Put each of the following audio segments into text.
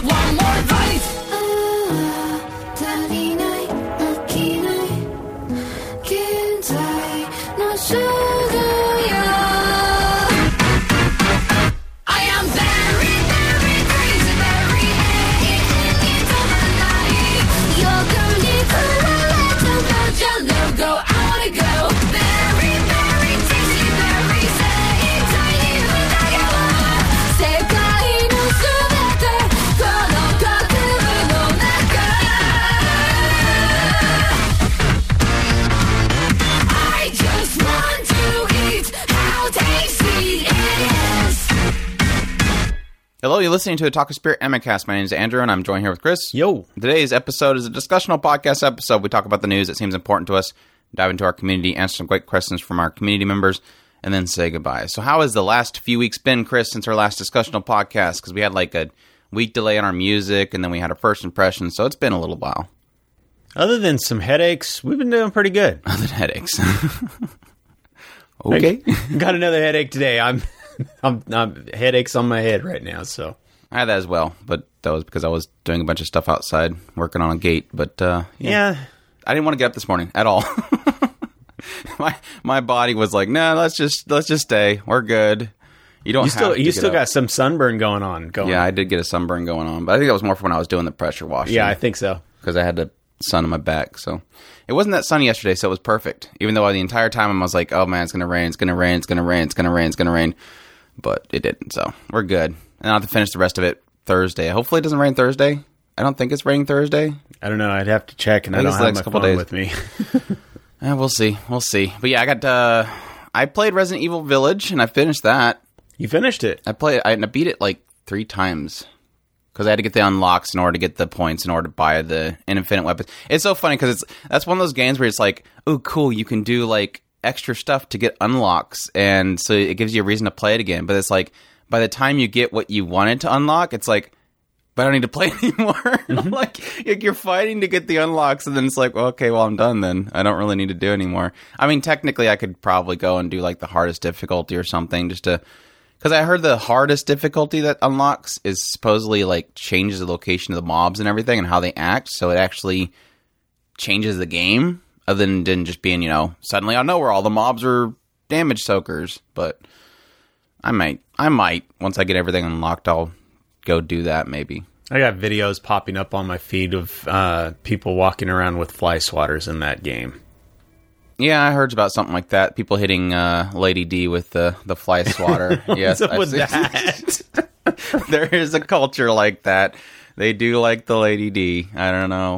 one more bite. I am very, very crazy, very addicted to my life. You're gonna let your love go out and go. Very, very tasty, very sweet, tiny, like a love. 世界のすべてこの架空の中。I just want to eat how tasty it is. Hello, you're listening to a Talk of Spirit Amicast. My name is Andrew, and I'm joined here with Chris. Yo. Today's episode is a discussional podcast episode. We talk about the news that seems important to us, dive into our community, answer some great questions from our community members, and then say goodbye. So how has the last few weeks been, Chris, since our last discussional podcast? Because we had like a week delay on our music, and then we had our first impression, so it's been a little while. Other than some headaches, we've been doing pretty good. Other than headaches. Okay. Got another headache today. I'm headaches on my head right now, so. I had that as well, but that was because I was doing a bunch of stuff outside, working on a gate, but Yeah. I didn't want to get up this morning at all. my body was like, "No, let's just stay. We're good." You still got some sunburn going on. Yeah, I did get a sunburn going on, but I think that was more from when I was doing the pressure washing. Yeah, I think so. Because I had the sun on my back, so it wasn't that sunny yesterday, so it was perfect. Even though the entire time I was like, "Oh man, it's gonna rain, it's gonna rain, it's gonna rain, it's gonna rain, it's gonna rain," but it didn't. So we're good, and I'll have to finish the rest of it Thursday. Hopefully, it doesn't rain Thursday. I don't think it's raining Thursday. I don't know. I'd have to check, and I don't have my phone with me. We'll see. But yeah, I played Resident Evil Village, and I finished that. You finished it? I beat it like 3 times. Because I had to get the unlocks in order to get the points in order to buy the infinite weapons. It's so funny because that's one of those games where it's like, oh, cool, you can do like extra stuff to get unlocks, and so it gives you a reason to play it again. But it's like, by the time you get what you wanted to unlock, it's like, but I don't need to play anymore. Mm-hmm. like you're fighting to get the unlocks, and then it's like, well, okay, well, I'm done then. I don't really need to do anymore. I mean, technically, I could probably go and do like the hardest difficulty or something just to... Because I heard the hardest difficulty that unlocks is supposedly like changes the location of the mobs and everything and how they act. So it actually changes the game other than just being, suddenly I know where all the mobs are damage soakers. But I might, once I get everything unlocked, I'll go do that maybe. I got videos popping up on my feed of people walking around with fly swatters in that game. Yeah, I heard about something like that. People hitting Lady D with the fly swatter. Yes, what's up with that? There is a culture like that. They do like the Lady D. I don't know.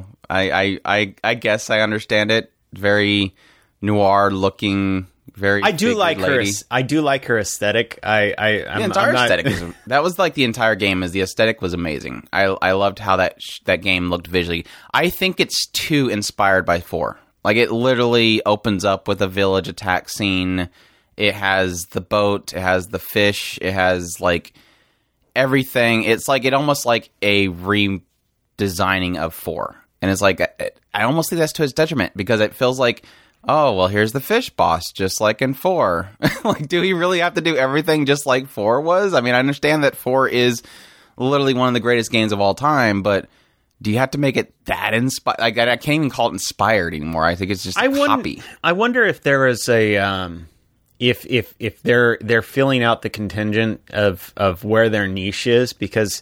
I guess I understand it. Very noir looking. Very. I do like lady. her. I do like her aesthetic. The entire aesthetic. That was like the entire game. The aesthetic was amazing. I loved how that game looked visually. I think it's too inspired by 4. Like, it literally opens up with a village attack scene. It has the boat. It has the fish. It has, like, everything. It's like, it almost like a redesigning of 4. And it's like, I almost think that's to its detriment because it feels like, oh, well, here's the fish boss, just like in 4. Like, do we really have to do everything just like 4 was? I mean, I understand that 4 is literally one of the greatest games of all time, but... Do you have to make it that inspired? Like, I can't even call it inspired anymore. I think it's just a copy. I wonder if there is a if they're filling out the contingent of where their niche is because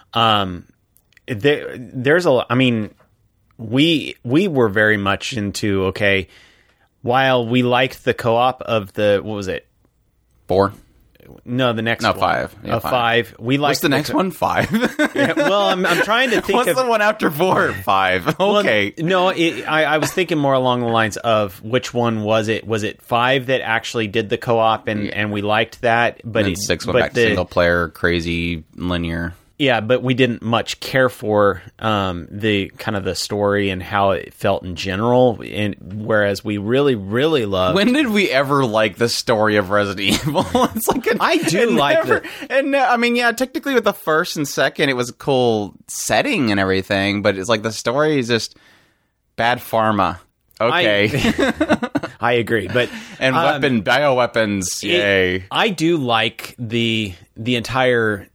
there's a. I mean, we were very much into while we liked the co-op of the what was it 4. No, the next one. 5. Yeah, 5. We like. What's the next one? 5. Yeah, well, I'm trying to think. What's the one after 4? 5. Okay. Well, no, I was thinking more along the lines of which one was it? Was it 5 that actually did the co-op and we liked that? But and 6 went back to single player, crazy linear. Yeah, but we didn't much care for the kind of the story and how it felt in general. And whereas we really, really loved. When did we ever like the story of Resident Evil? It's like I do like it. And I mean, yeah, technically with the first and second, it was a cool setting and everything. But it's like the story is just bad pharma. Okay. I agree, but and bioweapons, yay! I do like the entire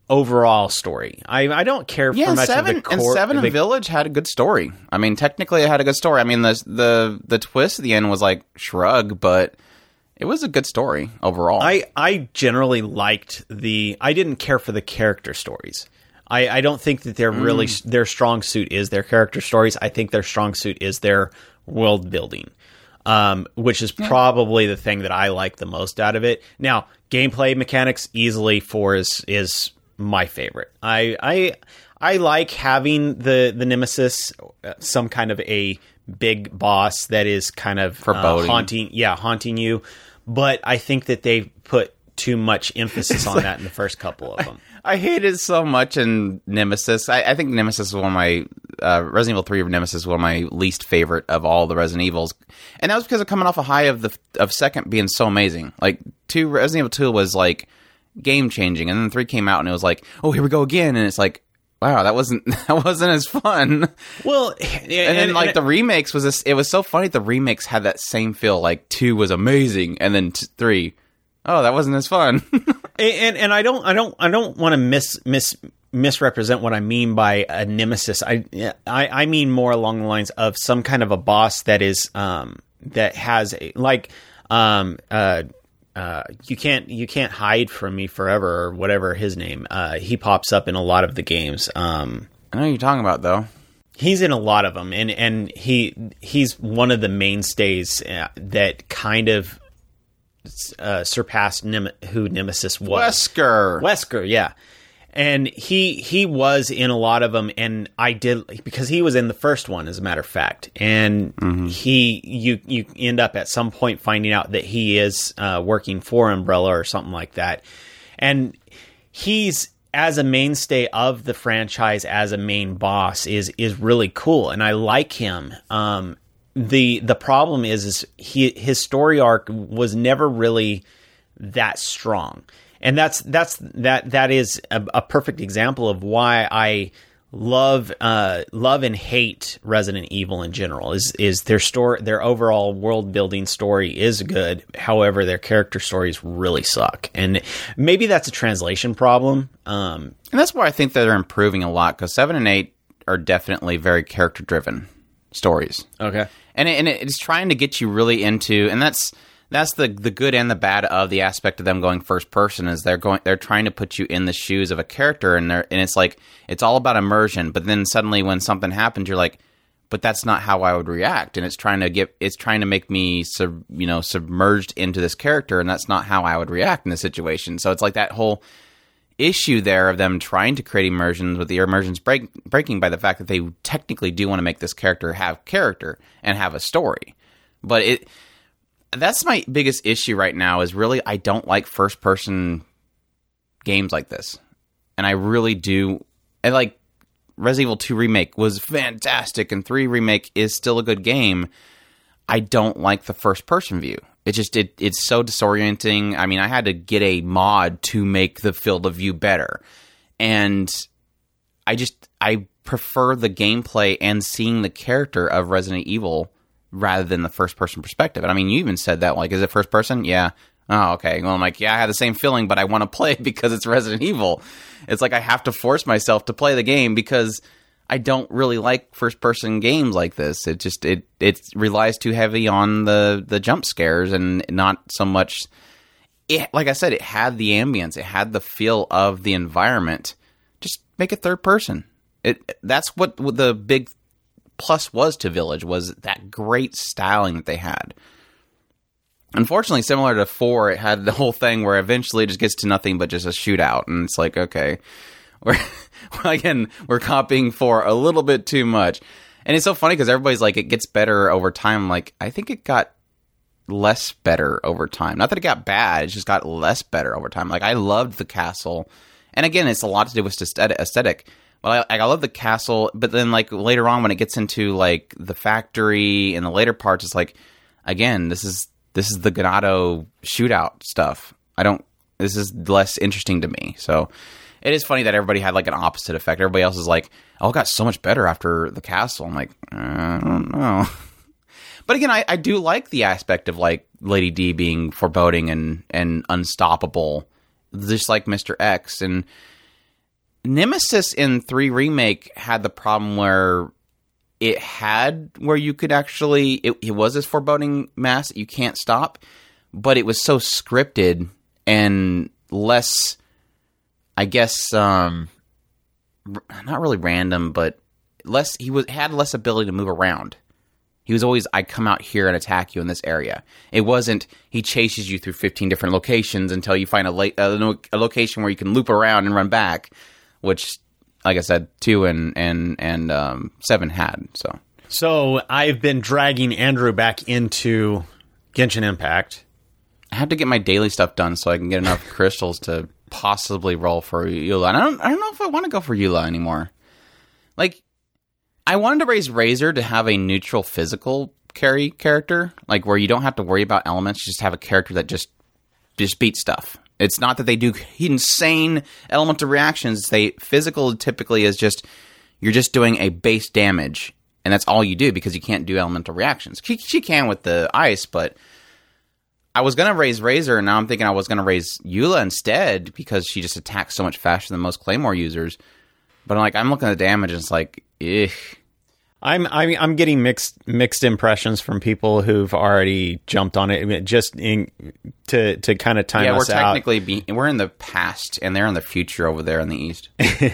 overall story. I don't care for much of the core. And 7 and Village had a good story. I mean, technically it had a good story. I mean, the twist at the end was like shrug, but it was a good story overall. I generally liked I didn't care for the character stories. I don't think that they're really their strong suit is their character stories. I think their strong suit is their world building, which is probably the thing that I like the most out of it. Now, gameplay mechanics, easily 4 is my favorite. I like having the Nemesis, some kind of a big boss that is kind of haunting you. But I think that they put too much emphasis on that in the first couple of them. I hate it so much in Nemesis. I think Nemesis is one of my Resident Evil 3 Nemesis is one of my least favorite of all the Resident Evils, and that was because of coming off a high of second being so amazing. Like Resident Evil 2 was like game changing, and then 3 came out and it was like, oh, here we go again, and it's like, wow, that wasn't as fun. Well, and then the remakes it was so funny. The remakes had that same feel. Like 2 was amazing, and then 3, oh, that wasn't as fun. and I don't want to misrepresent what I mean by a nemesis. I mean more along the lines of some kind of a boss that is that has you can't hide from me forever, or whatever his name. He pops up in a lot of the games. I know who you're talking about, though. He's in a lot of them, and he's one of the mainstays that kind of surpassed who Nemesis was. Wesker, yeah. And he was in a lot of them, and I did, because he was in the first one, as a matter of fact. And you end up at some point finding out that he is working for Umbrella or something like that. And he's, as a mainstay of the franchise, as a main boss, is really cool, and I like him. The problem is his story arc was never really that strong. And that is a perfect example of why I love and hate Resident Evil in general. Is their overall world building story is good, however their character stories really suck, and maybe that's a translation problem. And that's why I think that they're improving a lot, because 7 and 8 are definitely very character driven stories. Okay, and it's trying to get you really into, and that's the good and the bad of the aspect of them going first person, is they're trying to put you in the shoes of a character, and it's like it's all about immersion. But then suddenly when something happens, you're like, but that's not how I would react, and it's trying to make me submerged into this character, and that's not how I would react in this situation. So it's like that whole issue there of them trying to create immersions, with the immersions breaking by the fact that they technically do want to make this character have character and have a story, but that's my biggest issue right now, is really I don't like first-person games like this. And I really do. And like Resident Evil 2 Remake was fantastic, and 3 Remake is still a good game. I don't like the first-person view. It's so disorienting. I mean, I had to get a mod to make the field of view better. And I prefer the gameplay and seeing the character of Resident Evil rather than the first-person perspective. And I mean, you even said that, like, is it first-person? Yeah. Oh, okay. Well, I'm like, yeah, I had the same feeling, but I want to play it because it's Resident Evil. It's like I have to force myself to play the game because I don't really like first-person games like this. It relies too heavy on the jump scares and not so much... like I said, it had the ambience. It had the feel of the environment. Just make it third-person. That's what the big plus was to Village, was that great styling that they had. Unfortunately, similar to 4, it had the whole thing where eventually it just gets to nothing but just a shootout, and it's like, okay, we're copying 4 a little bit too much. And it's so funny because everybody's like, it gets better over time. Like, I think it got less better over time. Not that it got bad, it just got less better over time. Like, I loved the castle, and again, it's a lot to do with aesthetic. Well, I love the castle, but then like later on when it gets into like the factory and the later parts, it's like, again, this is the Ganado shootout stuff. This is less interesting to me. So it is funny that everybody had like an opposite effect. Everybody else is like, oh, it got so much better after the castle. I'm like, I don't know. But again, I do like the aspect of like Lady D being foreboding and unstoppable, just like Mr. X. And Nemesis in 3 Remake had the problem where you could actually... It was this foreboding mass that you can't stop, but it was so scripted and less, I guess, not really random, but less. Had less ability to move around. He was always, I come out here and attack you in this area. It wasn't, he chases you through 15 different locations until you find a location where you can loop around and run back, which, like I said, 2 and 7 had. So I've been dragging Andrew back into Genshin Impact. I have to get my daily stuff done so I can get enough crystals to possibly roll for Eula. And I don't know if I want to go for Eula anymore. Like, I wanted to raise Razor to have a neutral physical carry character, like where you don't have to worry about elements, just have a character that just beats stuff. It's not that they do insane elemental reactions. Physical typically is just, you're just doing a base damage, and that's all you do because you can't do elemental reactions. She can with the ice, but I was going to raise Razor, and now I'm thinking I was going to raise Eula instead because she just attacks so much faster than most Claymore users. But I'm looking at the damage, and it's like, ugh. I'm getting mixed impressions from people who've already jumped on it. I mean, just to kind of time us out. We're in the past, and they're in the future over there in the east.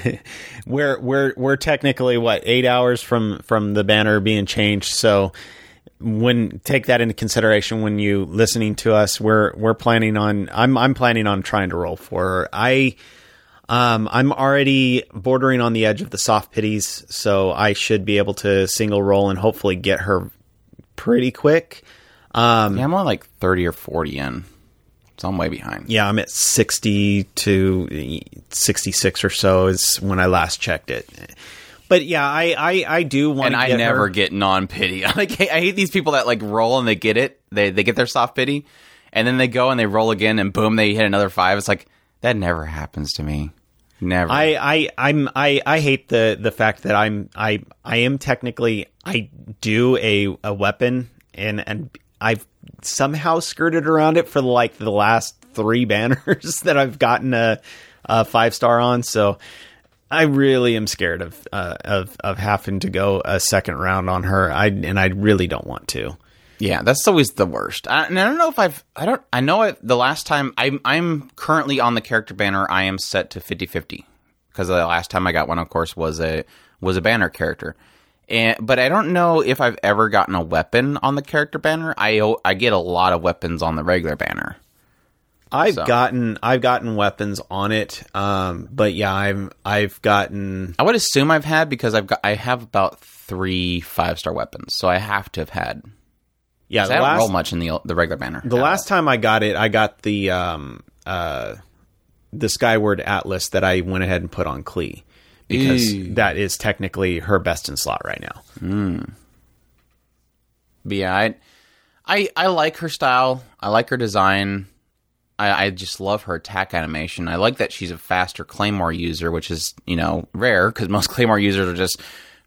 we're technically 8 hours from the banner being changed. So take that into consideration when you listening to us. We're planning on. I'm planning on trying to roll for her. I'm already bordering on the edge of the soft pities, so I should be able to single roll and hopefully get her pretty quick. I'm on like 30 or 40 in, so I'm way behind. Yeah, I'm at 60 to 66 or so is when I last checked it. But yeah, I do want to get her. And I never get non-pity. I hate these people that roll and they get it. They get their soft pity, and then they go and they roll again, and boom, they hit another 5. It's like, that never happens to me. Never. I hate the fact that I am technically, I do a weapon and I've somehow skirted around it for the last 3 banners that I've gotten a 5-star on. So I really am scared of having to go a second round on her. I really don't want to. Yeah, that's always the worst. And I don't know if the last time I'm currently on the character banner, I am set to 50-50 because the last time I got one, of course, was a banner character. But I don't know if I've ever gotten a weapon on the character banner. I get a lot of weapons on the regular banner. I've gotten weapons on it, but yeah, I've gotten. I would assume I've had because I have about 3 5-star weapons, so I have to have had. Yeah, I don't roll much in the regular banner. The last time I got it, I got the Skyward Atlas that I went ahead and put on Klee because that is technically her best in slot right now. But yeah, I like her style. I like her design. I just love her attack animation. I like that she's a faster Claymore user, which is rare because most Claymore users are just.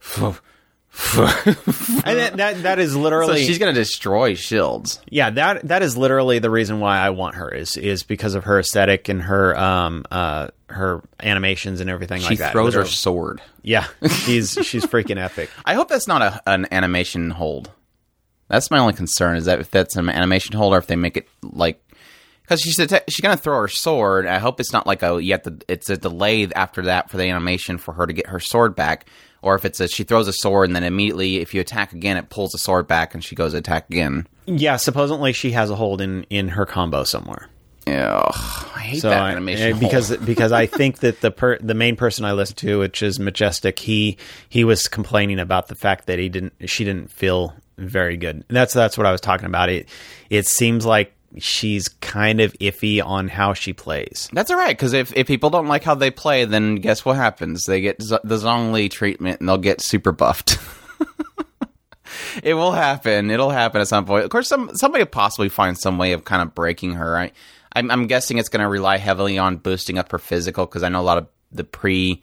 And that is literally, so she's gonna destroy shields. Yeah, that is literally the reason why I want her is because of her aesthetic and her animations and everything like that. She throws her sword. Yeah, she's freaking epic. I hope that's not an animation hold. That's my only concern, is that if that's an animation hold or if they make it because she's gonna throw her sword. I hope it's not it's a delay after that for the animation for her to get her sword back. Or if she throws a sword and then immediately, if you attack again, it pulls the sword back and she goes to attack again. Yeah, supposedly she has a hold in her combo somewhere. Ugh, I hate that animation because I think that the main person I listened to, which is Majestic, he was complaining about the fact that she didn't feel very good. And that's what I was talking about. It seems like she's kind of iffy on how she plays. That's all right, because if people don't like how they play, then guess what happens? They get the Zhongli treatment, and they'll get super buffed. It will happen. It'll happen at some point. Of course, somebody will possibly find some way of kind of breaking her. I'm guessing it's going to rely heavily on boosting up her physical, because I know a lot of the release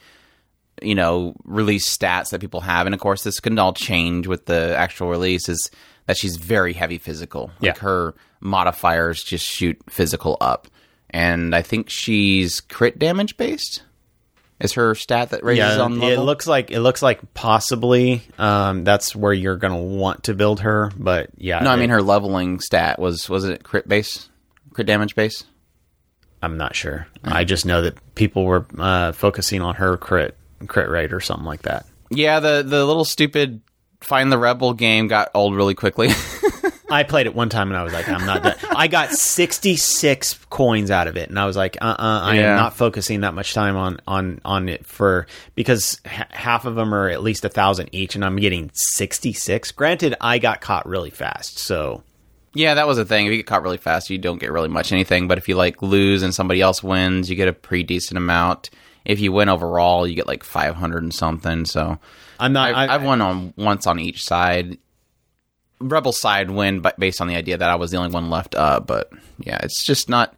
stats that people have, and of course, this can all change with the actual release, is that she's very heavy physical. Her modifiers just shoot physical up. And I think she's crit damage based. Is her stat that raises on level? It looks like possibly that's where you're going to want to build her, but yeah. No, I mean her leveling stat was it crit damage base? I'm not sure. I just know that people were focusing on her crit rate or something like that. Yeah, the little stupid Find the Rebel game got old really quickly. I played it one time and I was like, I'm not done. I got 66 coins out of it, and I was like, I am not focusing that much time on it because half of them are at least 1,000 each, and I'm getting 66. Granted, I got caught really fast, so. Yeah, that was the thing. If you get caught really fast, you don't get really much anything. But if you like lose and somebody else wins, you get a pretty decent amount. If you win overall, you get like 500 and something. So I've won once on each side. Rebel side win based on the idea that I was the only one left up. But yeah, it's just not.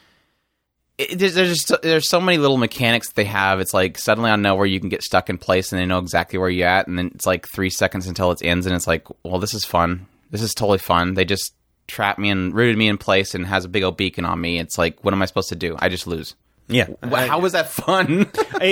There's so many little mechanics that they have. It's like suddenly I know where you can get stuck in place, and they know exactly where you're at. And then it's like 3 seconds until it ends, and it's like, well, this is fun. This is totally fun. They just trapped me and rooted me in place and has a big old beacon on me. It's like, what am I supposed to do? I just lose. Yeah. How was that fun?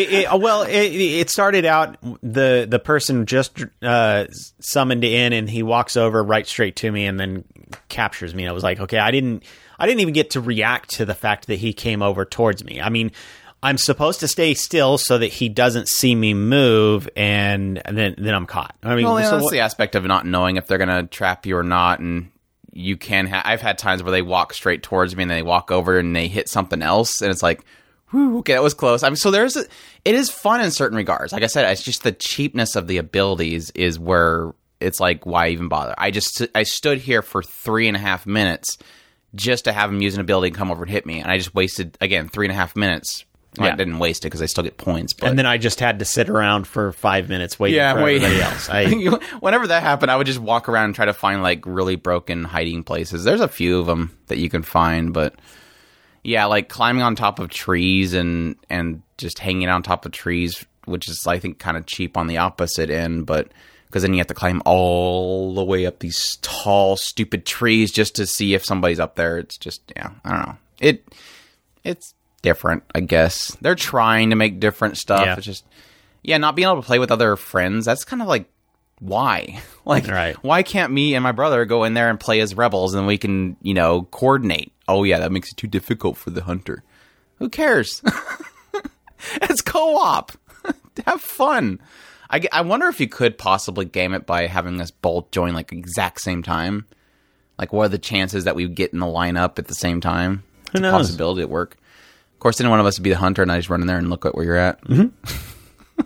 It started out, the person just summoned in, and he walks over right straight to me and then captures me. And I was like, okay, I didn't even get to react to the fact that he came over towards me. I mean, I'm supposed to stay still so that he doesn't see me move, and then I'm caught. I mean, that's the aspect of not knowing if they're going to trap you or not, and you can I've had times where they walk straight towards me and they walk over and they hit something else, and it's like, whew, okay, that was close. I mean, so it is fun in certain regards. Like I said, it's just the cheapness of the abilities is where it's like, why even bother? I stood here for 3.5 minutes just to have him use an ability and come over and hit me, and I just wasted, again, 3.5 minutes. Well, I didn't waste it because I still get points. But. And then I just had to sit around for 5 minutes waiting for everybody else. Whenever that happened, I would just walk around and try to find like really broken hiding places. There's a few of them that you can find, but yeah, like climbing on top of trees and just hanging on top of trees, which is, I think, kind of cheap on the opposite end, but because then you have to climb all the way up these tall, stupid trees just to see if somebody's up there. It's just, I don't know. It's different, I guess. They're trying to make different stuff. Yeah. It's just, not being able to play with other friends. That's kind of like, why? Like, why can't me and my brother go in there and play as rebels and we can, coordinate? Oh yeah, that makes it too difficult for the hunter. Who cares? It's co-op. Have fun. I wonder if you could possibly game it by having us both join like exact same time. Like, what are the chances that we get in the lineup at the same time? Who knows? It's a possibility at work. Of course, any one of us would be the hunter, and I just run in there and look at where you're at. Mm-hmm.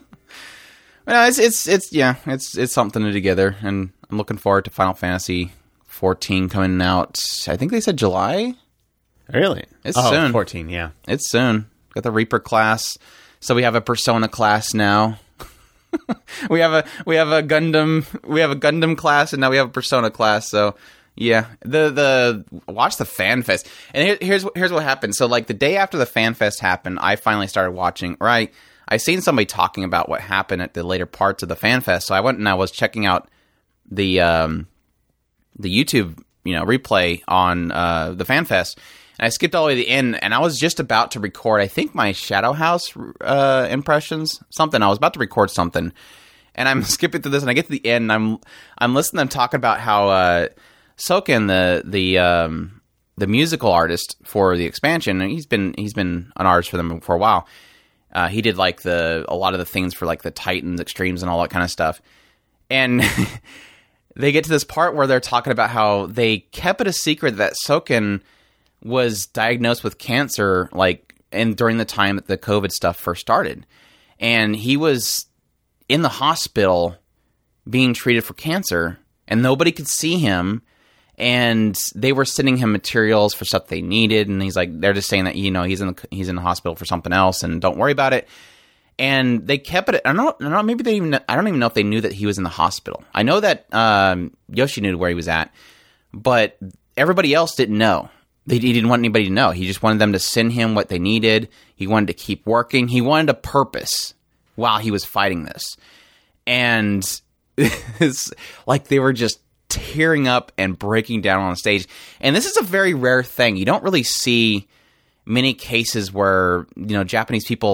It's something to do together, and I'm looking forward to Final Fantasy 14 coming out. I think they said July. Really? It's soon. 14, yeah. It's soon. Got the Reaper class, so we have a Persona class now. we have a Gundam class, and now we have a Persona class. So. Yeah, the watch the fan fest, and here's what happened. So like the day after the fan fest happened, I finally started watching. Right, I seen somebody talking about what happened at the later parts of the fan fest, so I went and I was checking out the YouTube replay on the fan fest, and I skipped all the way to the end, and I was just about to record. I think my Shadow House impressions, something. I was about to record something, and I'm skipping through this, and I get to the end, and I'm listening to them talking about how. Soken, the musical artist for the expansion, and he's been an artist for them for a while. He did like a lot of the things for like the Titans Extremes and all that kind of stuff. And they get to this part where they're talking about how they kept it a secret that Soken was diagnosed with cancer, during the time that the COVID stuff first started, and he was in the hospital being treated for cancer, and nobody could see him. And they were sending him materials for stuff they needed, and he's like, they're just saying that he's in the hospital for something else, and don't worry about it. And they kept it. I don't know. Maybe I don't even know if they knew that he was in the hospital. I know that Yoshi knew where he was at, but everybody else didn't know. He didn't want anybody to know. He just wanted them to send him what they needed. He wanted to keep working. He wanted a purpose while he was fighting this, and it's like they were just tearing up and breaking down on stage. And this is a very rare thing. You don't really see many cases where, Japanese people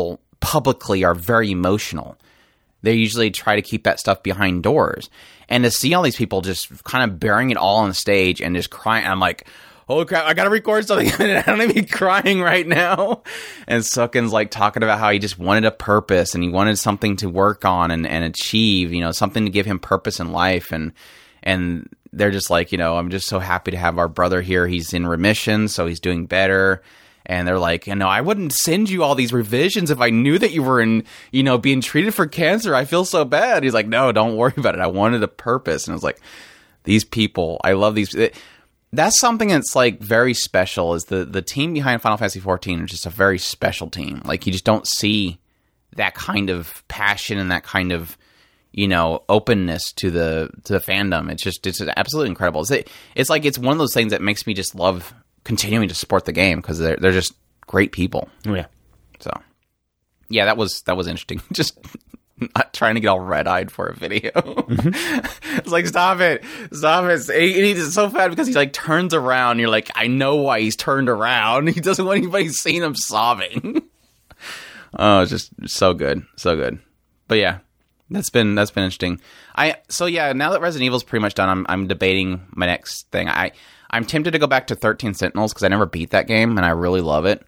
publicly are very emotional. They usually try to keep that stuff behind doors. And to see all these people just kind of bearing it all on the stage and just crying, I'm like, holy crap, I gotta record something. I don't even be crying right now. And Sukin's like talking about how he just wanted a purpose and he wanted something to work on and achieve, you know, something to give him purpose in life. And they're just like, you know, I'm just so happy to have our brother here. He's in remission, so he's doing better. And they're like, you know, I wouldn't send you all these revisions if I knew that you were in, you know, being treated for cancer. I feel so bad. He's like, no, don't worry about it. I wanted a purpose. And I was like, these people, I love these. That's something that's like very special is the team behind Final Fantasy XIV is just a very special team. Like you just don't see that kind of passion and that kind of, you know, openness to the fandom. It's absolutely incredible. It's like, it's one of those things that makes me just love continuing to support the game because they're just great people. Yeah. So, yeah, that was interesting. Just not trying to get all red-eyed for a video. Mm-hmm. It's like, stop it. He's so bad because he like turns around. And you're like, I know why he's turned around. He doesn't want anybody seeing him sobbing. Oh, it's just so good, so good. But yeah, that's been interesting. So yeah, now that Resident Evil's pretty much done, I'm debating my next thing. I'm tempted to go back to 13 Sentinels because I never beat that game and I really love it.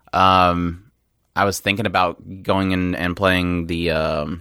I was thinking about going in and playing that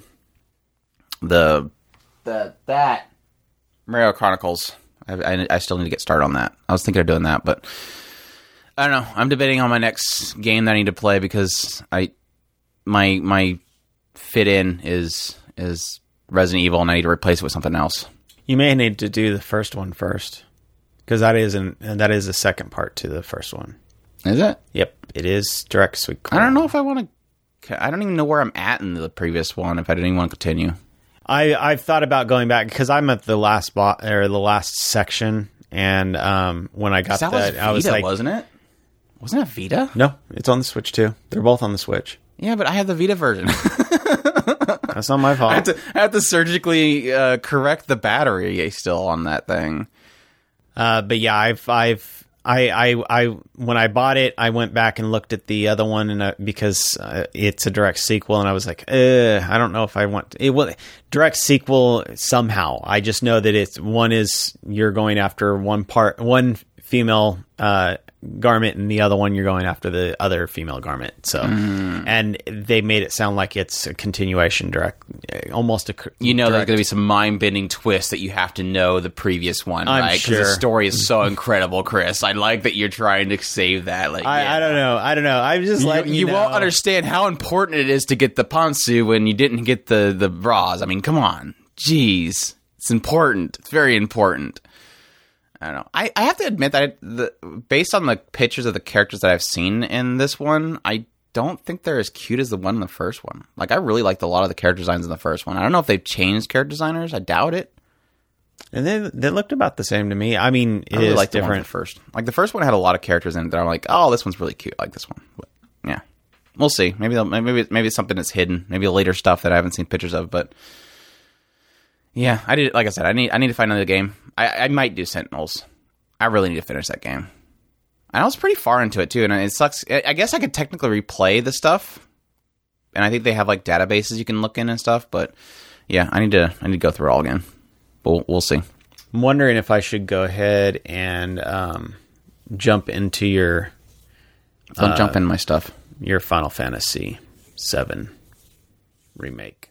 Mario Chronicles. I still need to get started on that. I was thinking of doing that, but I don't know. I'm debating on my next game that I need to play because my fit in is Resident Evil and I need to replace it with something else. You may need to do the first one first. Because that is the second part to the first one. Is it? Yep, it is direct sequel. I don't know if I want to. I don't even know where I'm at in the previous one. If I didn't even want to continue, I've thought about going back because I'm at the last or the last section, and when I got that, Vita, I was like, wasn't it? Wasn't it Vita? No, it's on the Switch too. They're both on the Switch. Yeah, but I have the Vita version. That's not my fault. I have to surgically correct the battery still on that thing. But yeah, I when I bought it, I went back and looked at the other one, and because it's a direct sequel, and I was like, I don't know if I want it. Well, direct sequel somehow. I just know that one is you're going after one female garment, and the other one you're going after the other female garment. So, and they made it sound like it's a continuation, almost a. You know, there's going to be some mind-bending twist that you have to know the previous one, I'm right? sure. Because the story is so incredible, Chris. I like that you're trying to save that. Like, I don't know. I'm just letting you know. Won't understand how important it is to get the Ponsu when you didn't get the bras. I mean, come on, jeez, it's important. It's very important. I don't know. I have to admit that based on the pictures of the characters that I've seen in this one, I don't think they're as cute as the one in the first one. Like, I really liked a lot of the character designs in the first one. I don't know if they've changed character designers. I doubt it. And they looked about the same to me. I mean, it really is liked different. The first. Like, the first one had a lot of characters in it that I'm like, oh, this one's really cute. I like this one. But, yeah. We'll see. Maybe it's something that's hidden. Maybe later stuff that I haven't seen pictures of, but... Yeah, I did. Like I said, I need to find another game. I might do Sentinels. I really need to finish that game. And I was pretty far into it too, and it sucks. I guess I could technically replay the stuff, and I think they have like databases you can look in and stuff. But yeah, I need to go through it all again. But we'll see. I'm wondering if I should go ahead and jump into your. Don't jump in my stuff. Your Final Fantasy VII remake.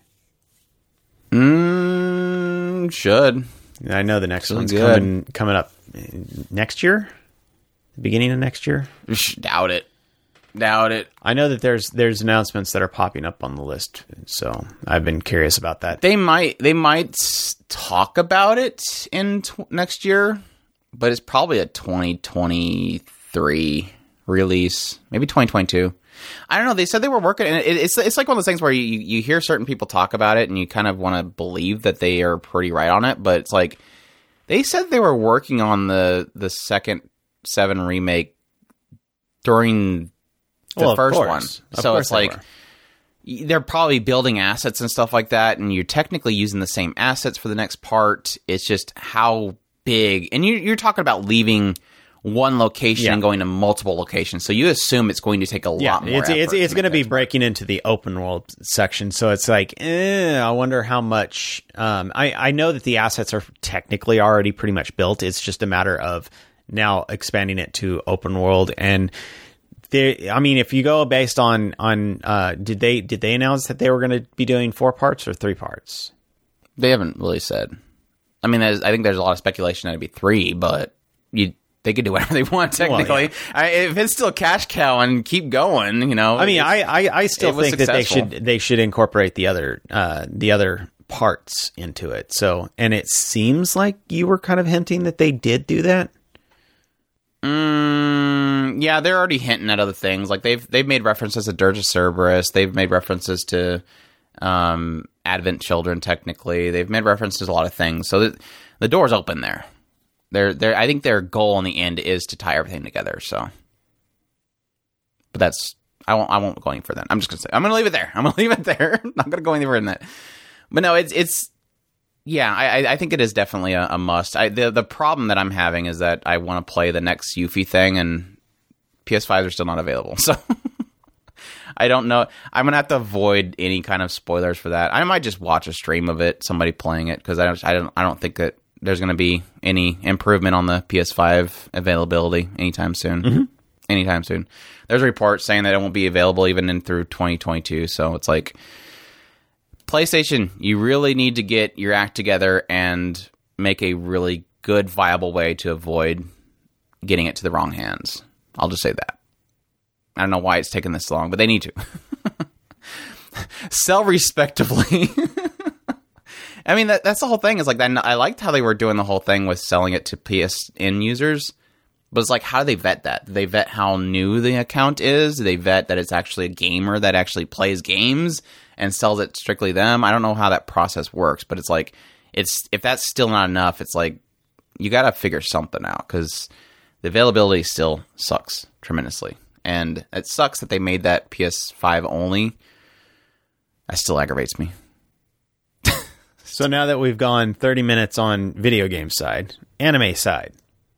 Should. I know the next one's coming up next year, beginning of next year. Doubt it. I know that there's announcements that are popping up on the list, so I've been curious about that. They might talk about it in next year, but it's probably a 2023 release, maybe 2022. I don't know. They said they were working, and it's like one of those things where you hear certain people talk about it, and you kind of want to believe that they are pretty right on it. But it's like they said they were working on the second 7 remake during the first one, so it's like they're probably building assets and stuff like that, and you're technically using the same assets for the next part. It's just how big, and you're talking about leaving one location and going to multiple locations. So you assume it's going to take a lot more effort. It's going to be breaking into the open world section. So it's like, I wonder how much. I know that the assets are technically already pretty much built. It's just a matter of now expanding it to open world. And if you go based on did they announce that they were going to be doing 4 parts or 3 parts? They haven't really said. I mean, I think there's a lot of speculation that it'd be 3, but they could do whatever they want technically. Well, if it's still cash cow and keep going, I still think that they should incorporate the other parts into it. So, and it seems like you were kind of hinting that they did do that. Yeah, they're already hinting at other things. Like they've made references to Dirge of Cerberus. They've made references to Advent Children. Technically, they've made references to a lot of things. So the door's open there. I think their goal in the end is to tie everything together. So, but I won't go any further. I'm just gonna say I'm gonna leave it there. I'm not gonna go any further than that. But no, it's. Yeah, I think it is definitely a must. The problem that I'm having is that I want to play the next Yuffie thing, and PS5s are still not available. So I don't know. I'm gonna have to avoid any kind of spoilers for that. I might just watch a stream of it, somebody playing it, because I don't think that there's gonna be any improvement on the PS5 availability anytime soon. Mm-hmm. Anytime soon. There's a report saying that it won't be available even through 2022. So it's like, PlayStation, you really need to get your act together and make a really good, viable way to avoid getting it to the wrong hands. I'll just say that. I don't know why it's taken this long, but they need to. Sell respectively. I mean, that's the whole thing. Is like that. I liked how they were doing the whole thing with selling it to PSN users. But it's like, how do they vet that? Do they vet how new the account is? Do they vet that it's actually a gamer that actually plays games and sells it strictly them? I don't know how that process works, but it's like, if that's still not enough, it's like, you got to figure something out, because the availability still sucks tremendously. And it sucks that they made that PS5 only. That still aggravates me. So now that we've gone 30 minutes on video game side, anime side,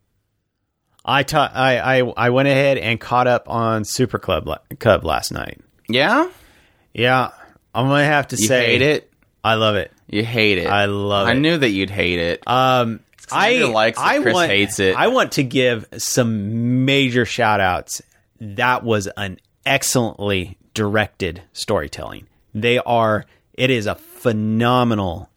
I went ahead and caught up on Super Cub last night. Yeah? Yeah. I'm going to have to say... You hate it? I love it. You hate it. I love it. I knew that you'd hate it. Chris hates it. I want to give some major shout-outs. That was an excellently directed storytelling. It is a phenomenal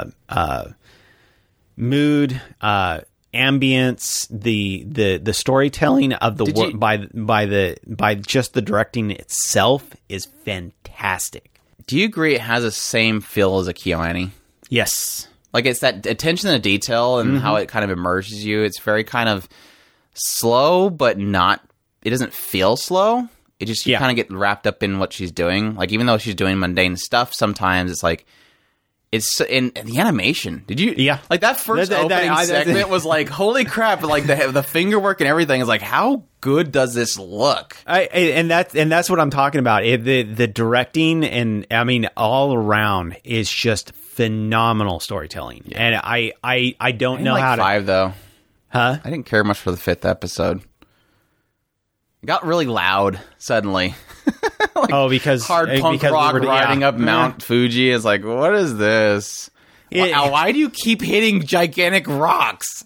mood, ambience, the storytelling of the work by just the directing itself is fantastic. Do you agree it has the same feel as a KyoAni? Yes. Like, it's that attention to detail and how it kind of immerses you. It's very kind of slow, but not... It doesn't feel slow. It just, you kind of get wrapped up in what she's doing. Like, even though she's doing mundane stuff, sometimes it's like... It's in the animation. Did you? Yeah. Like, that first opening segment was like, holy crap! Like the finger work and everything is like, how good does this look? And that's what I'm talking about. The directing and I mean all around is just phenomenal storytelling. Yeah. And I don't know how to 5 though. Huh? I didn't care much for the 5th episode. It got really loud suddenly. Because hard punk rock riding up Mount Fuji is like, what is this? Why do you keep hitting gigantic rocks?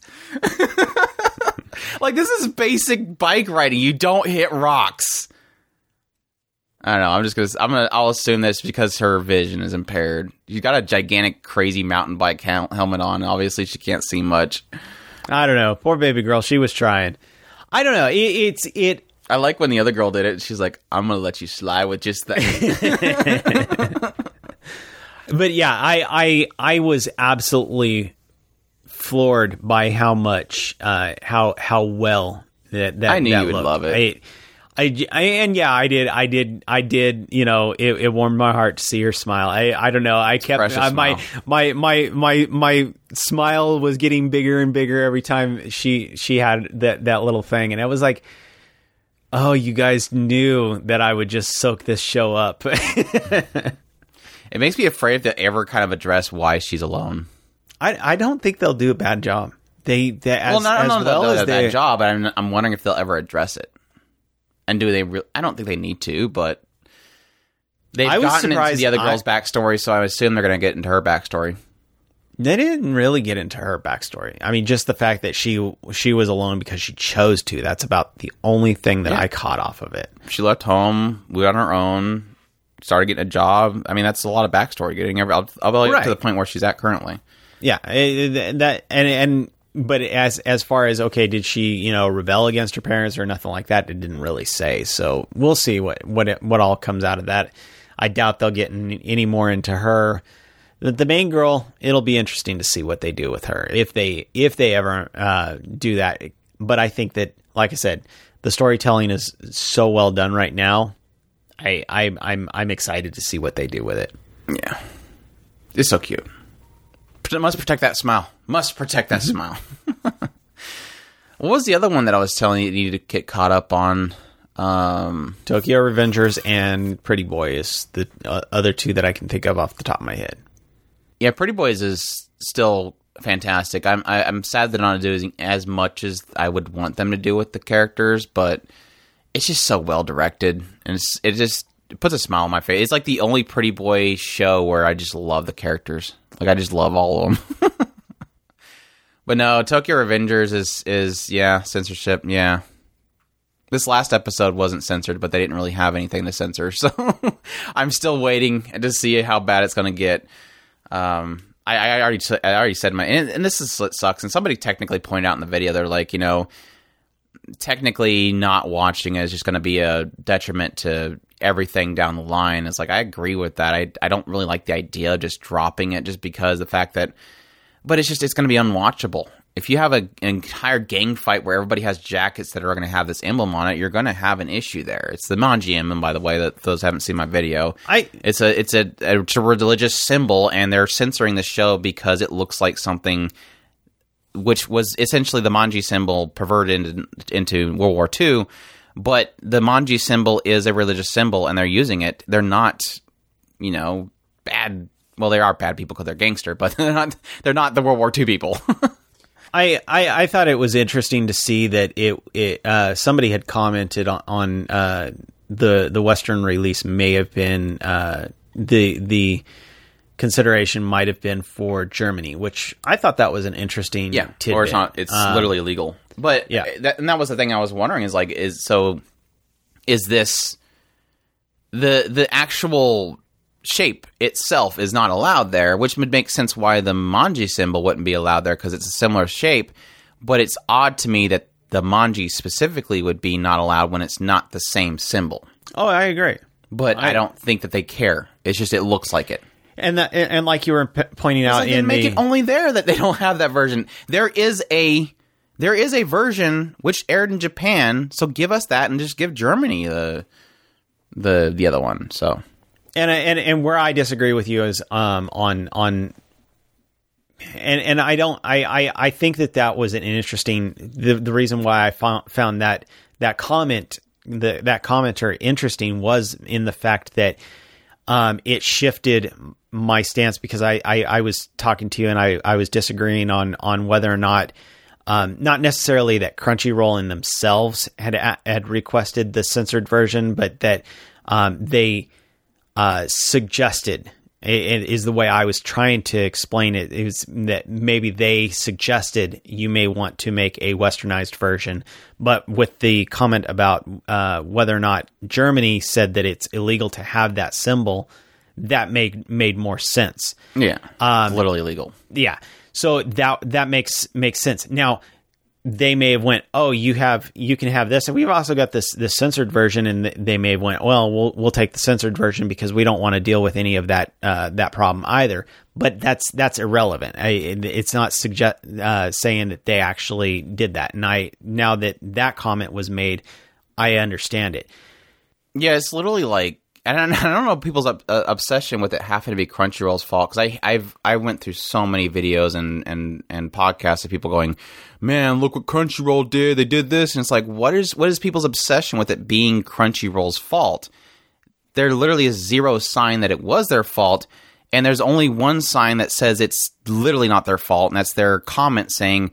Like, this is basic bike riding. You don't hit rocks. I don't know. I'll assume this because her vision is impaired. She's got a gigantic, crazy mountain bike helmet on. Obviously, she can't see much. I don't know. Poor baby girl. She was trying. I don't know. I like when the other girl did it. She's like, I'm going to let you slide with just that. But yeah, I was absolutely floored by how much, how well that I knew you would looked. love it. I did, you know, it warmed my heart to see her smile. I don't know. I kept, my smile was getting bigger and bigger every time she had that little thing. And I was like, oh, you guys knew that I would just soak this show up. It makes me afraid to ever kind of address why she's alone. I don't think they'll do a bad job. They as, not as on well as that job. I'm wondering if they'll ever address it. And do they? I don't think they need to, but they've gotten into the other girl's backstory, so I assume they're going to get into her backstory. They didn't really get into her backstory. I mean, just the fact that she was alone because she chose to. That's about the only thing that I caught off of it. She left home, moved on her own, started getting a job. I mean, that's a lot of backstory. Getting I'll get to the point where she's at currently. Yeah, but as far as did she rebel against her parents or nothing like that? It didn't really say. So we'll see what all comes out of that. I doubt they'll get any more into her. The main girl, it'll be interesting to see what they do with her if they ever do that. But I think that, like I said, the storytelling is so well done right now. I'm excited to see what they do with it. Yeah, it's so cute. Must protect that smile. Must protect that smile. What was the other one that I was telling you needed to get caught up on? Tokyo Revengers and Pretty Boy is the other two that I can think of off the top of my head. Yeah, Pretty Boys is still fantastic. I'm sad they're not doing as much as I would want them to do with the characters, but it's just so well directed, and it puts a smile on my face. It's like the only Pretty Boy show where I just love the characters. Like, I just love all of them. But no, Tokyo Revengers is censorship. Yeah. This last episode wasn't censored, but they didn't really have anything to censor, so I'm still waiting to see how bad it's going to get. I already said and this is what sucks. And somebody technically pointed out in the video, they're like, technically not watching it is just going to be a detriment to everything down the line. It's like, I agree with that. I don't really like the idea of just dropping it just because the fact that, but it's going to be unwatchable. If you have an entire gang fight where everybody has jackets that are going to have this emblem on it, you're going to have an issue there. It's the Manji emblem, by the way, that those haven't seen my video. It's a religious symbol, and they're censoring the show because it looks like something which was essentially the Manji symbol perverted into World War II. But the Manji symbol is a religious symbol, and they're using it. They're not, bad. Well, they are bad people because they're gangster, but they're not the World War II people. I thought it was interesting to see that it somebody had commented on the Western release may have been the consideration might have been for Germany, which I thought that was an interesting tidbit. Or it's not. It's literally illegal. But that was the thing I was wondering is this the actual shape itself is not allowed there, which would make sense why the Manji symbol wouldn't be allowed there because it's a similar shape. But it's odd to me that the Manji specifically would be not allowed when it's not the same symbol. Oh, I agree. But I don't think that they care. It's just it looks like it. And like you were pointing out, make it only there that they don't have that version. There is a version which aired in Japan, so give us that and just give Germany the other one. So. And where I disagree with you is I think that was an interesting the reason why I found that comment that commenter interesting was in the fact that it shifted my stance because I was talking to you and I was disagreeing on whether or not necessarily that Crunchyroll in themselves had requested the censored version, but that they suggested, it is the way I was trying to explain it, is that maybe they suggested you may want to make a westernized version, but with the comment about whether or not Germany said that it's illegal to have that symbol, that made more sense. Yeah, literally illegal. Yeah, so that makes sense. Now, they may have went, oh, you can have this, and we've also got this censored version, and they may have went, well, we'll take the censored version because we don't want to deal with any of that problem either. But that's irrelevant. It's not saying that they actually did that. And now that comment was made, I understand it. Yeah, it's literally like, I don't know people's obsession with it having to be Crunchyroll's fault, because I went through so many videos and podcasts of people going, man, look what Crunchyroll did. They did this, and it's like, what is people's obsession with it being Crunchyroll's fault? There literally is zero sign that it was their fault, and there's only one sign that says it's literally not their fault, and that's their comment saying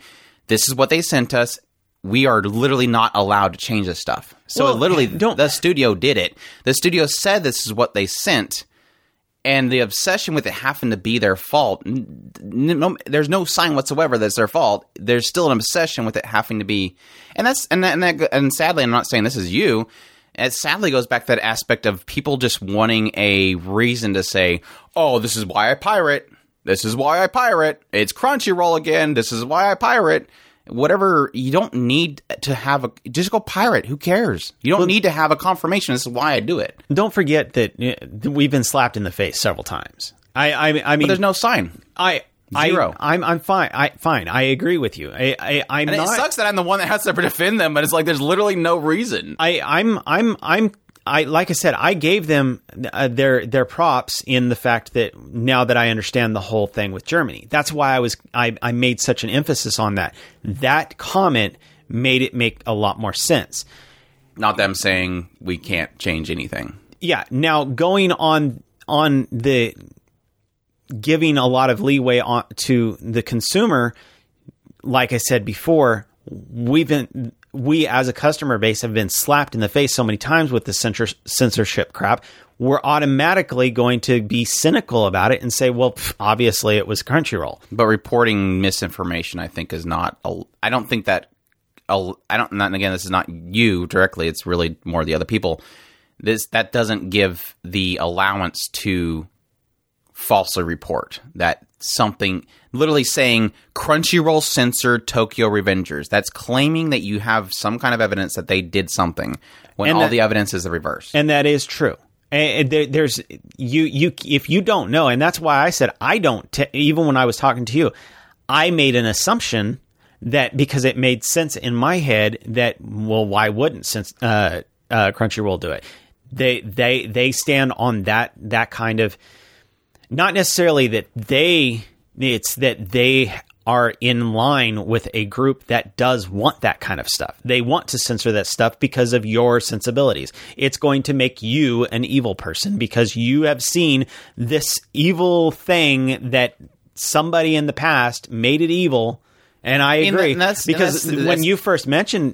this is what they sent us. We are literally not allowed to change this stuff. So the studio did it. The studio said this is what they sent, and the obsession with it having to be their fault. There's no sign whatsoever that it's their fault. There's still an obsession with it having to be, and sadly, I'm not saying this is you. It sadly goes back to that aspect of people just wanting a reason to say, "Oh, this is why I pirate. This is why I pirate. It's Crunchyroll again. This is why I pirate." Whatever, you don't need to have just go pirate. Who cares? You don't need to have a confirmation. This is why I do it. Don't forget that we've been slapped in the face several times. I mean, but there's no sign. Zero. I'm fine. I agree with you. I'm and not. It sucks that I'm the one that has to defend them, but it's like there's literally no reason. Like I said, I gave them their props in the fact that now that I understand the whole thing with Germany, that's why I made such an emphasis on that. That comment made it make a lot more sense. Not them saying we can't change anything. Yeah. Now going on the giving a lot of leeway to the consumer, like I said before, we as a customer base have been slapped in the face so many times with the censorship crap. We're automatically going to be cynical about it and say, well, obviously it was Crunchyroll. But reporting misinformation, I think, is not. I don't think that. And again, this is not you directly. It's really more the other people. That doesn't give the allowance to falsely report that something. Literally saying Crunchyroll censored Tokyo Revengers. That's claiming that you have some kind of evidence that they did something when all the evidence is the reverse. And that is true. And there's if you don't know, and that's why I said I don't. Even when I was talking to you, I made an assumption that because it made sense in my head that, well, why wouldn't Crunchyroll do it? They stand on that kind of, not necessarily that it's that they are in line with a group that does want that kind of stuff. They want to censor that stuff because of your sensibilities. It's going to make you an evil person because you have seen this evil thing that somebody in the past made it evil. And I agree, because when you first mentioned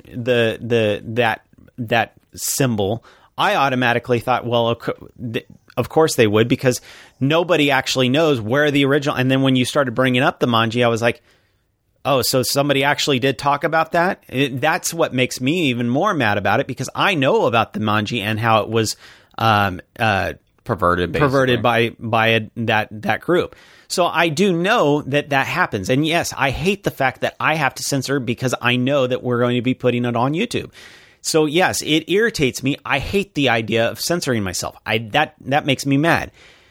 that symbol, I automatically thought, well, of course they would, because nobody actually knows where the original. And then when you started bringing up the manji, I was like, oh, so somebody actually did talk about that? That's what makes me even more mad about it, because I know about the manji and how it was perverted by that group. So I do know that happens. And yes, I hate the fact that I have to censor because I know that we're going to be putting it on YouTube. So yes, it irritates me. I hate the idea of censoring myself. That makes me mad.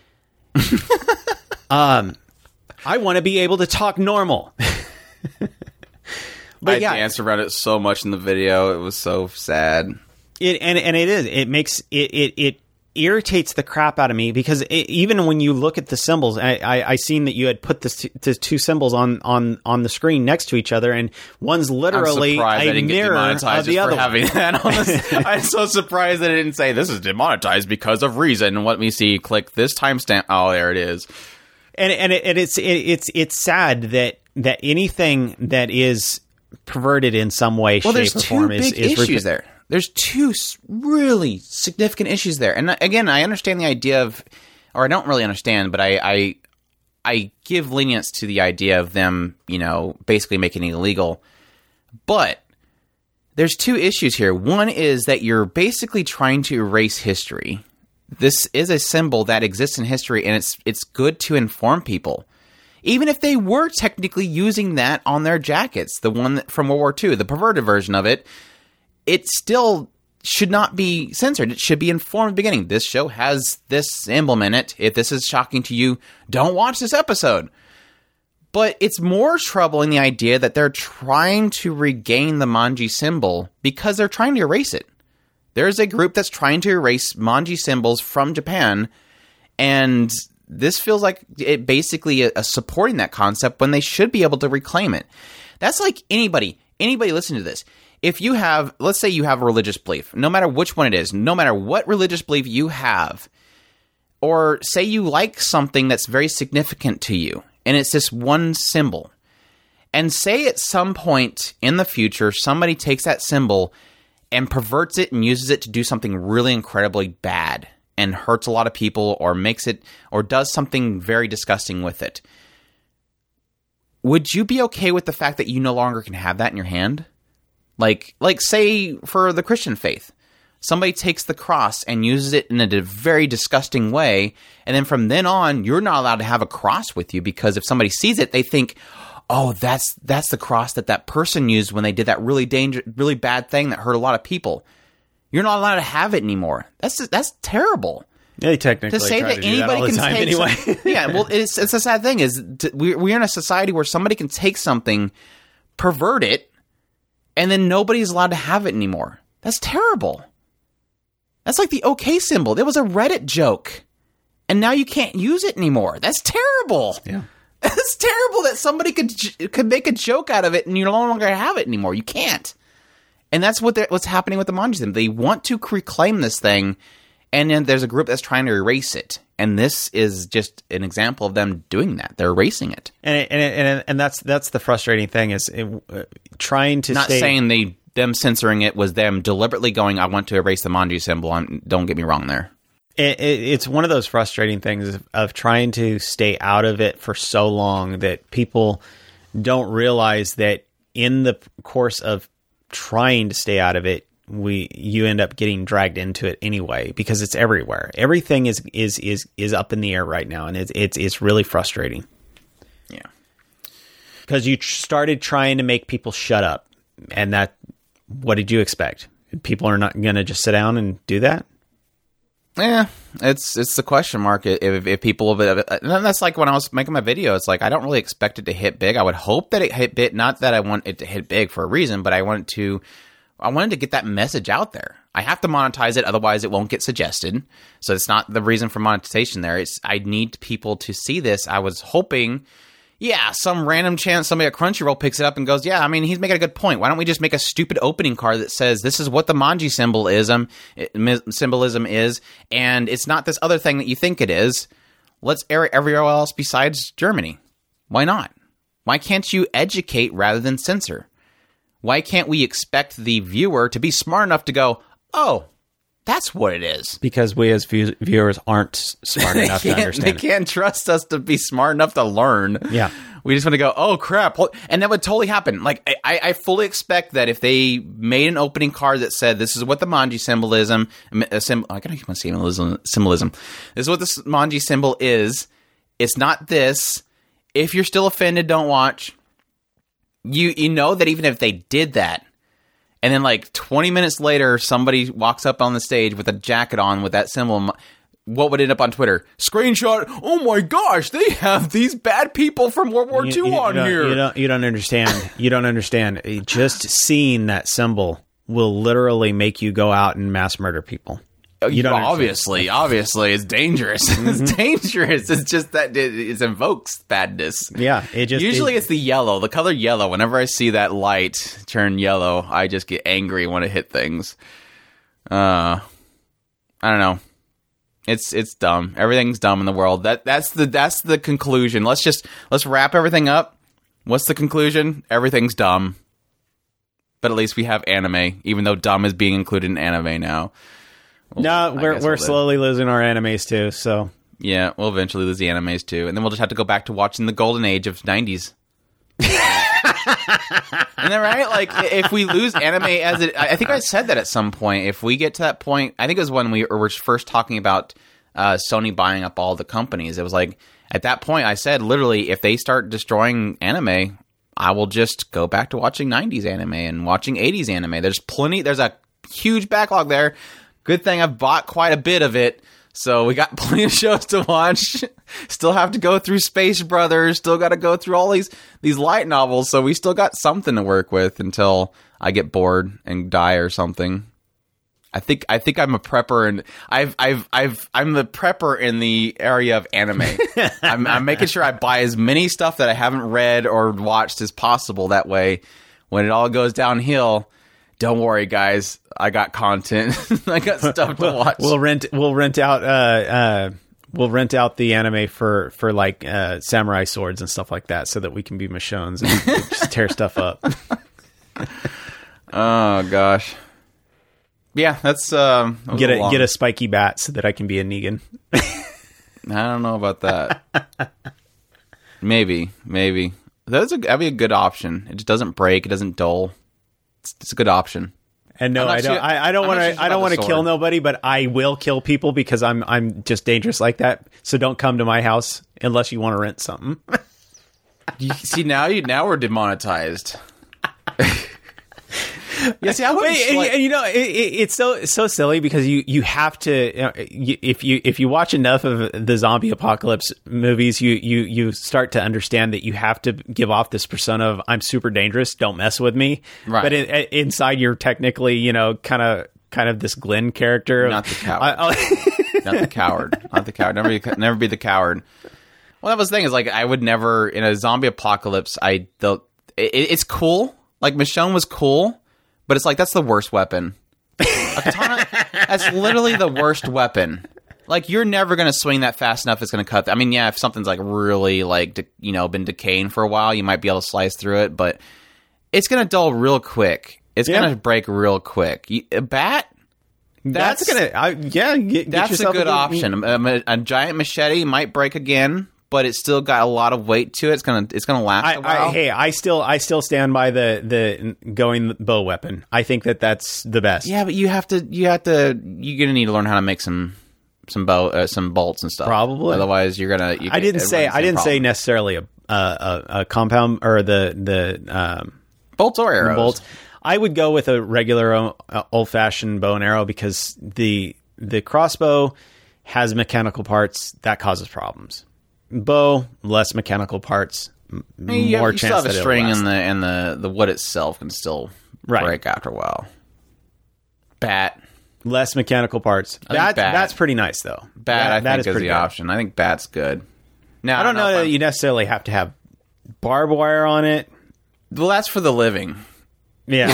I want to be able to talk normal. But I danced around it so much in the video. It was so sad. It irritates the crap out of me, because even when you look at the symbols, I seen that you had put the two symbols on the screen next to each other, and one's literally a mirror of the other one. I'm so surprised that it didn't say this is demonetized because of reason. Let me see. Click this timestamp. Oh, there it is. And it's sad that anything that is perverted in some way, shape, or form is issues there. There's two really significant issues there. And again, I understand the idea of, or I don't really understand, but I give lenience to the idea of them, basically making it illegal. But there's two issues here. One is that you're basically trying to erase history. This is a symbol that exists in history, and it's good to inform people. Even if they were technically using that on their jackets, the one from World War II, the perverted version of it, it still should not be censored. It should be informed at the beginning. This show has this emblem in it. If this is shocking to you, don't watch this episode. But it's more troubling the idea that they're trying to regain the manji symbol because they're trying to erase it. There's a group that's trying to erase manji symbols from Japan, and this feels like it basically supporting that concept when they should be able to reclaim it. That's like anybody listen to this. If you have, let's say you have a religious belief, no matter which one it is, no matter what religious belief you have, or say you like something that's very significant to you, and it's this one symbol, And say at some point in the future, somebody takes that symbol and perverts it and uses it to do something really incredibly bad and hurts a lot of people or makes it or does something very disgusting with it. Would you be okay with the fact that you no longer can have that in your hand? Like say for the Christian faith, somebody takes the cross and uses it in a very disgusting way, and then from then on, you're not allowed to have a cross with you because if somebody sees it, they think, oh, that's the cross that person used when they did that really bad thing that hurt a lot of people. You're not allowed to have it anymore. That's terrible. Yeah, they technically to say try that to do that all anybody the can time take anyway. Yeah, well, it's a sad thing is we're in a society where somebody can take something, pervert it, and then nobody's allowed to have it anymore. That's terrible. That's like the OK symbol. There was a Reddit joke, and now you can't use it anymore. That's terrible. Yeah. It's terrible that somebody could make a joke out of it and you no longer have it anymore. You can't. And that's what's happening with the Manji symbol. They want to reclaim this thing, and then there's a group that's trying to erase it. And this is just an example of them doing that. They're erasing it. And that's the frustrating thing is trying to not saying them censoring it was them deliberately going, I want to erase the Manji symbol. Don't get me wrong there. It's one of those frustrating things of trying to stay out of it for so long that people don't realize that in the course of trying to stay out of it, you end up getting dragged into it anyway because it's everywhere. Everything is up in the air right now, and it's really frustrating. Yeah, because you started trying to make people shut up, and what did you expect? People are not going to just sit down and do that? Yeah, it's the question mark. If people, that's like when I was making my video. It's like I don't really expect it to hit big. I would hope that it hit big. Not that I want it to hit big for a reason, but I wanted to get that message out there. I have to monetize it, otherwise it won't get suggested. So it's not the reason for monetization there. I need people to see this. I was hoping. Yeah, some random chance somebody at Crunchyroll picks it up and goes, yeah, I mean, he's making a good point. Why don't we just make a stupid opening card that says this is what the Manji symbolism is, and it's not this other thing that you think it is. Let's air it everywhere else besides Germany. Why not? Why can't you educate rather than censor? Why can't we expect the viewer to be smart enough to go, oh, that's what it is? Because we as viewers aren't smart enough to understand. They can't trust us to be smart enough to learn. Yeah. We just want to go, oh, crap. And that would totally happen. Like, I fully expect that if they made an opening card that said, this is what the Manji symbolism. I gotta keep on saying symbolism. This is what this Manji symbol is. It's not this. If you're still offended, don't watch. You know that even if they did that, and then like 20 minutes later, somebody walks up on the stage with a jacket on with that symbol. What would end up on Twitter? Screenshot, oh my gosh, they have these bad people from World War II on here. You don't understand. You don't understand. Just seeing that symbol will literally make you go out and mass murder people. You don't obviously, it's dangerous. It's dangerous. It's just that it invokes badness. Yeah, it's the yellow, the color yellow. Whenever I see that light turn yellow, I just get angry when it hit things. I don't know. It's dumb. Everything's dumb in the world. That's the conclusion. Let's wrap everything up. What's the conclusion? Everything's dumb. But at least we have anime, even though dumb is being included in anime now. We're slowly losing our animes too, so. Yeah, we'll eventually lose the animes too. And then we'll just have to go back to watching the golden age of 90s. Isn't that right? Like, if we lose anime I think I said that at some point. If we get to that point, I think it was when we were first talking about Sony buying up all the companies. It was like, at that point, I said, literally, if they start destroying anime, I will just go back to watching 90s anime and watching 80s anime. There's a huge backlog there. Good thing I've bought quite a bit of it, so we got plenty of shows to watch. Still have to go through Space Brothers. Still got to go through all these light novels, so we still got something to work with until I get bored and die or something. I think I'm a prepper, and I'm the prepper in the area of anime. I'm making sure I buy as many stuff that I haven't read or watched as possible. That way, when it all goes downhill, don't worry, guys. I got content. I got stuff to watch. We'll rent out We'll rent out the anime for like samurai swords and stuff like that, so that we can be Michonnes and just tear stuff up. Oh gosh. Yeah, that's get a spiky bat so that I can be a Negan. I don't know about that. Maybe that'd be a good option. It just doesn't break. It doesn't dull. It's a good option. And no, I don't want to kill nobody, but I will kill people because I'm just dangerous like that. So don't come to my house unless you want to rent something. See, now we're demonetized. Yeah, see, it's so silly because you have to if you watch enough of the zombie apocalypse movies, you start to understand that you have to give off this persona of I'm super dangerous, don't mess with me. Right. But inside you're technically kind of this Glenn character, not the coward, not the coward. Never be the coward. Well, that was the thing is like I would never in a zombie apocalypse. It's cool. Like Michonne was cool. But it's like, that's the worst weapon. A katana, that's literally the worst weapon. Like, you're never going to swing that fast enough it's going to cut. I mean, yeah, if something's like really like, been decaying for a while, you might be able to slice through it, but it's going to dull real quick. It's going to break real quick. A bat? That's a good option. A giant machete might break again, but it's still got a lot of weight to it. It's gonna last a while. I still stand by the going bow weapon. I think that's the best. Yeah, but you're gonna need to learn how to make some bolts and stuff. Probably. Otherwise, I didn't say necessarily a compound or the bolts or arrows. Bolts. I would go with a regular old fashioned bow and arrow because the crossbow has mechanical parts that causes problems. Bow, less mechanical parts, more chance still have that a string it'll last. and the wood itself can still break after a while. Bat, less mechanical parts. That's pretty nice though. Bat, I think is the option. I think bat's good. Now I don't know that you necessarily have to have barbed wire on it. Well, that's for the living. Yeah,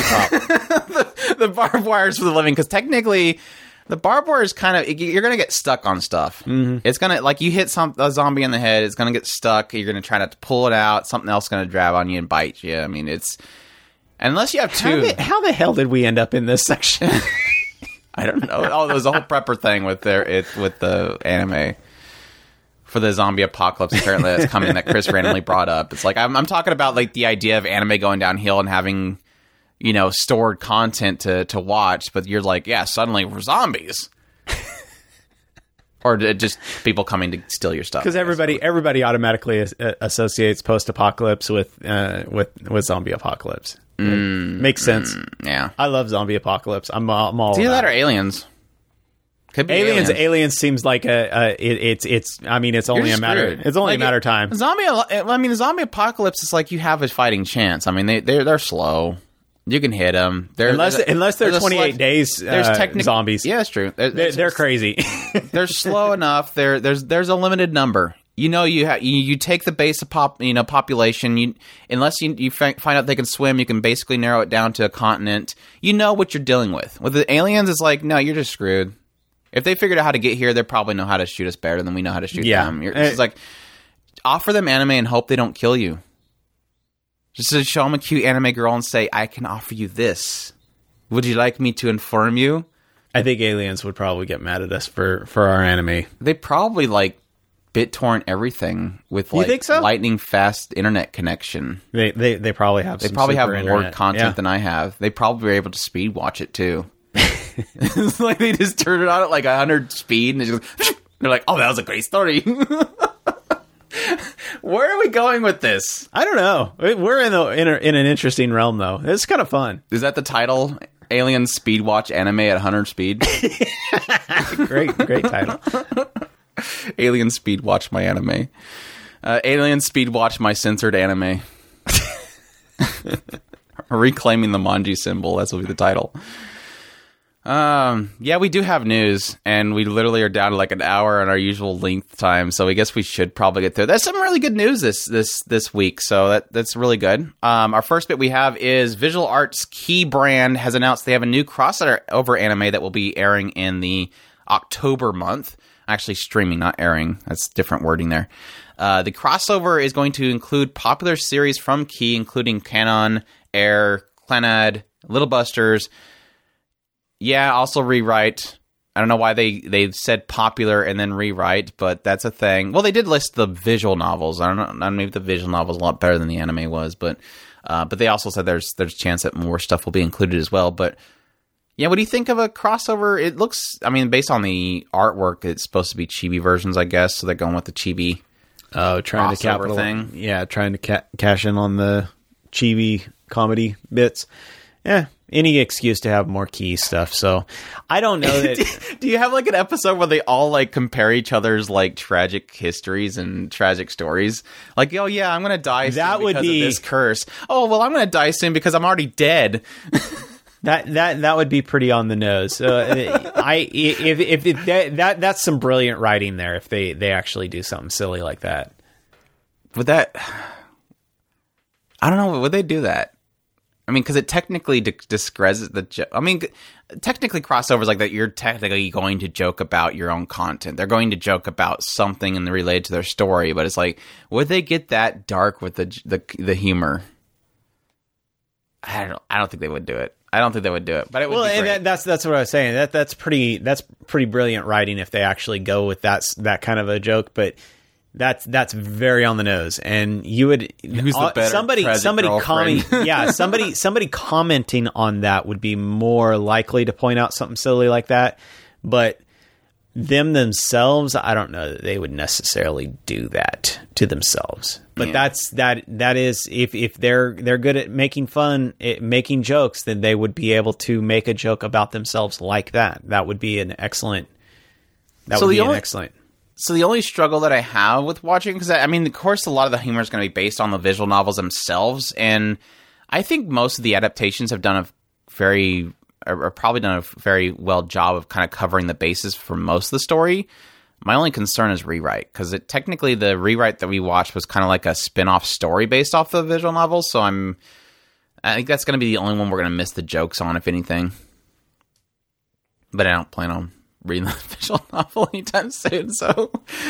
the barbed wire is for the living because technically. The barbed wire is you're going to get stuck on stuff. Mm-hmm. It's going to, like, you hit a zombie in the head, it's going to get stuck. You're going to try not to pull it out. Something else is going to grab on you and bite you. I mean, unless you have two. How the hell did we end up in this section? I don't know. Oh, there was a whole prepper thing with the anime for the zombie apocalypse. Apparently, that's coming that Chris randomly brought up. It's like, I'm talking about, like, the idea of anime going downhill and having. Stored content to watch, but you're like, yeah, suddenly we're zombies. Or just people coming to steal your stuff. Because everybody automatically associates post-apocalypse with zombie apocalypse. Makes sense. Yeah. I love zombie apocalypse. I'm all Either that or aliens. Could be aliens seems like it's only a matter of time. The zombie apocalypse is like you have a fighting chance. I mean, they're slow. You can hit them. Unless they're 28 days zombies. Yeah, that's true. They're crazy. They're slow enough. There's a limited number. You take the base of population. Unless you find out they can swim, you can basically narrow it down to a continent. You know what you're dealing with. With the aliens, it's like, no, you're just screwed. If they figured out how to get here, they probably know how to shoot us better than we know how to shoot them. It's like, offer them anime and hope they don't kill you. Just to show them a cute anime girl and say, I can offer you this. Would you like me to inform you? I think aliens would probably get mad at us for our anime. They probably, like, BitTorrent everything with, like, you think so? lightning fast internet connection. They probably have some more internet content than I have. They probably were able to speed watch it, too. It's like they just turn it on at, like, 100 speed, and they're like, oh, that was a great story. Where are we going with this? I don't know. We're in an interesting realm, though. It's kind of fun. Is that the title? Alien Speed Watch Anime at 100 speed? Great title. Alien Speed Watch my anime. Alien Speed Watch my censored anime. Reclaiming the Manji symbol. That's will be the title. Yeah, we do have news, and we literally are down to like an hour on our usual length time, so I guess we should probably get through. There's some really good news this week, so that's really good. Our first bit we have is Visual Arts Key Brand has announced they have a new crossover anime that will be airing in the October month. Actually, streaming, not airing. That's different wording there. The crossover is going to include popular series from Key, including Kanon, Air, Clannad, Little Busters. Yeah, also Rewrite. I don't know why they said popular and then Rewrite, but that's a thing. Well, they did list the visual novels. I don't know. Maybe the visual novel is a lot better than the anime was, but they also said there's a chance that more stuff will be included as well. But yeah, what do you think of a crossover? It looks, I mean, based on the artwork, it's supposed to be chibi versions, I guess. So they're going with the chibi. Oh, trying to capital thing. Yeah, trying to cash in on the chibi comedy bits. Yeah, any excuse to have more Key stuff. So I don't know that. Do you have like an episode where they all like compare each other's like tragic histories and tragic stories? Like, oh yeah, I'm gonna die soon that would be of this curse. Oh well, I'm gonna die soon because I'm already dead. That would be pretty on the nose. That's some brilliant writing there. If they actually do something silly like that, would that? I don't know. Would they do that? I mean, because it technically discredits the. I mean, technically crossovers like that, you're technically going to joke about your own content. They're going to joke about something and related to their story, but it's like, would they get that dark with the humor? I don't think they would do it. I don't think they would do it, but it would. Well, be great. And that's what I was saying. That's pretty brilliant writing if they actually go with that kind of a joke, but. That's very on the nose, and you would somebody commenting on that would be more likely to point out something silly like that. But them themselves, I don't know that they would necessarily do that to themselves. But that is if they're good at making fun, making jokes, then they would be able to make a joke about themselves like that. That would be an excellent. So the only struggle that I have with watching, because I mean, of course, a lot of the humor is going to be based on the visual novels themselves, and I think most of the adaptations have done probably done a very well job of kind of covering the bases for most of the story. My only concern is Rewrite, because technically the Rewrite that we watched was kind of like a spin-off story based off the visual novel, so I think that's going to be the only one we're going to miss the jokes on, if anything. But I don't plan on reading the visual novel anytime soon, so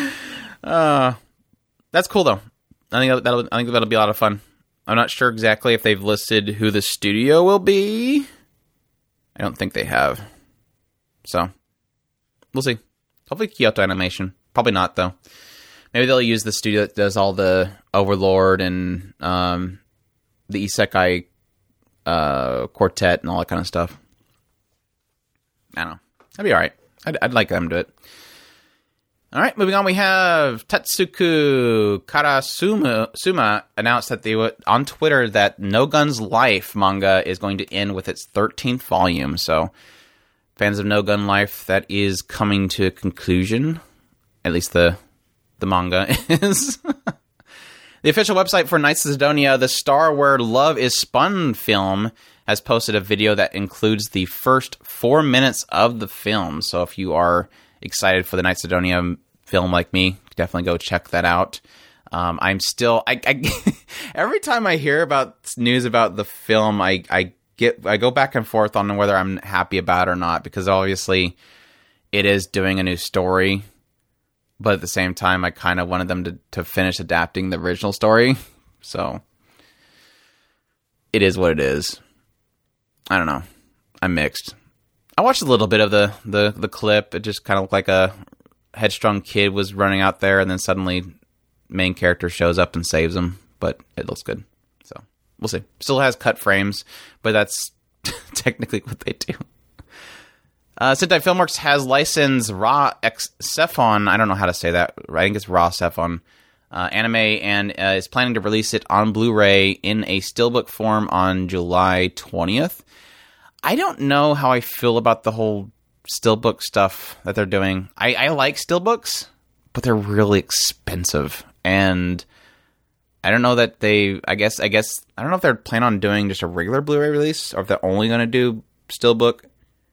that's cool though. I think that'll be a lot of fun. I'm not sure exactly if they've listed who the studio will be. I don't think they have, so we'll see. Hopefully Kyoto Animation. Probably not though. Maybe they'll use the studio that does all the Overlord and the Isekai Quartet and all that kind of stuff. I don't know. That'd be all right. I'd like them to do it. All right, moving on. We have Tetsuku Karasuma announced that they would on Twitter that No Gun's Life manga is going to end with its 13th volume. So, fans of No Gun Life, that is coming to a conclusion. At least the manga is. The official website for Knights of Sidonia, the Star Where Love is Spun film, has posted a video that includes the first 4 minutes of the film. So if you are excited for the Knights of Sidonia film like me, definitely go check that out. I'm still... every time I hear about news about the film, I go back and forth on whether I'm happy about it or not, because obviously it is doing a new story. But at the same time, I kind of wanted them to finish adapting the original story. So it is what it is. I don't know. I'm mixed. I watched a little bit of the clip. It just kind of looked like a headstrong kid was running out there, and then suddenly main character shows up and saves him. But it looks good. So we'll see. Still has cut frames, but that's technically what they do. Sentai Filmworks has licensed Ra X Sephon. I don't know how to say that. I think it's Ra Sephon anime, and is planning to release it on Blu-ray in a steelbook form on July 20th. I don't know how I feel about the whole steelbook stuff that they're doing. I like steelbooks, but they're really expensive, and I don't know that they. I guess I don't know if they're planning on doing just a regular Blu-ray release, or if they're only going to do steelbook.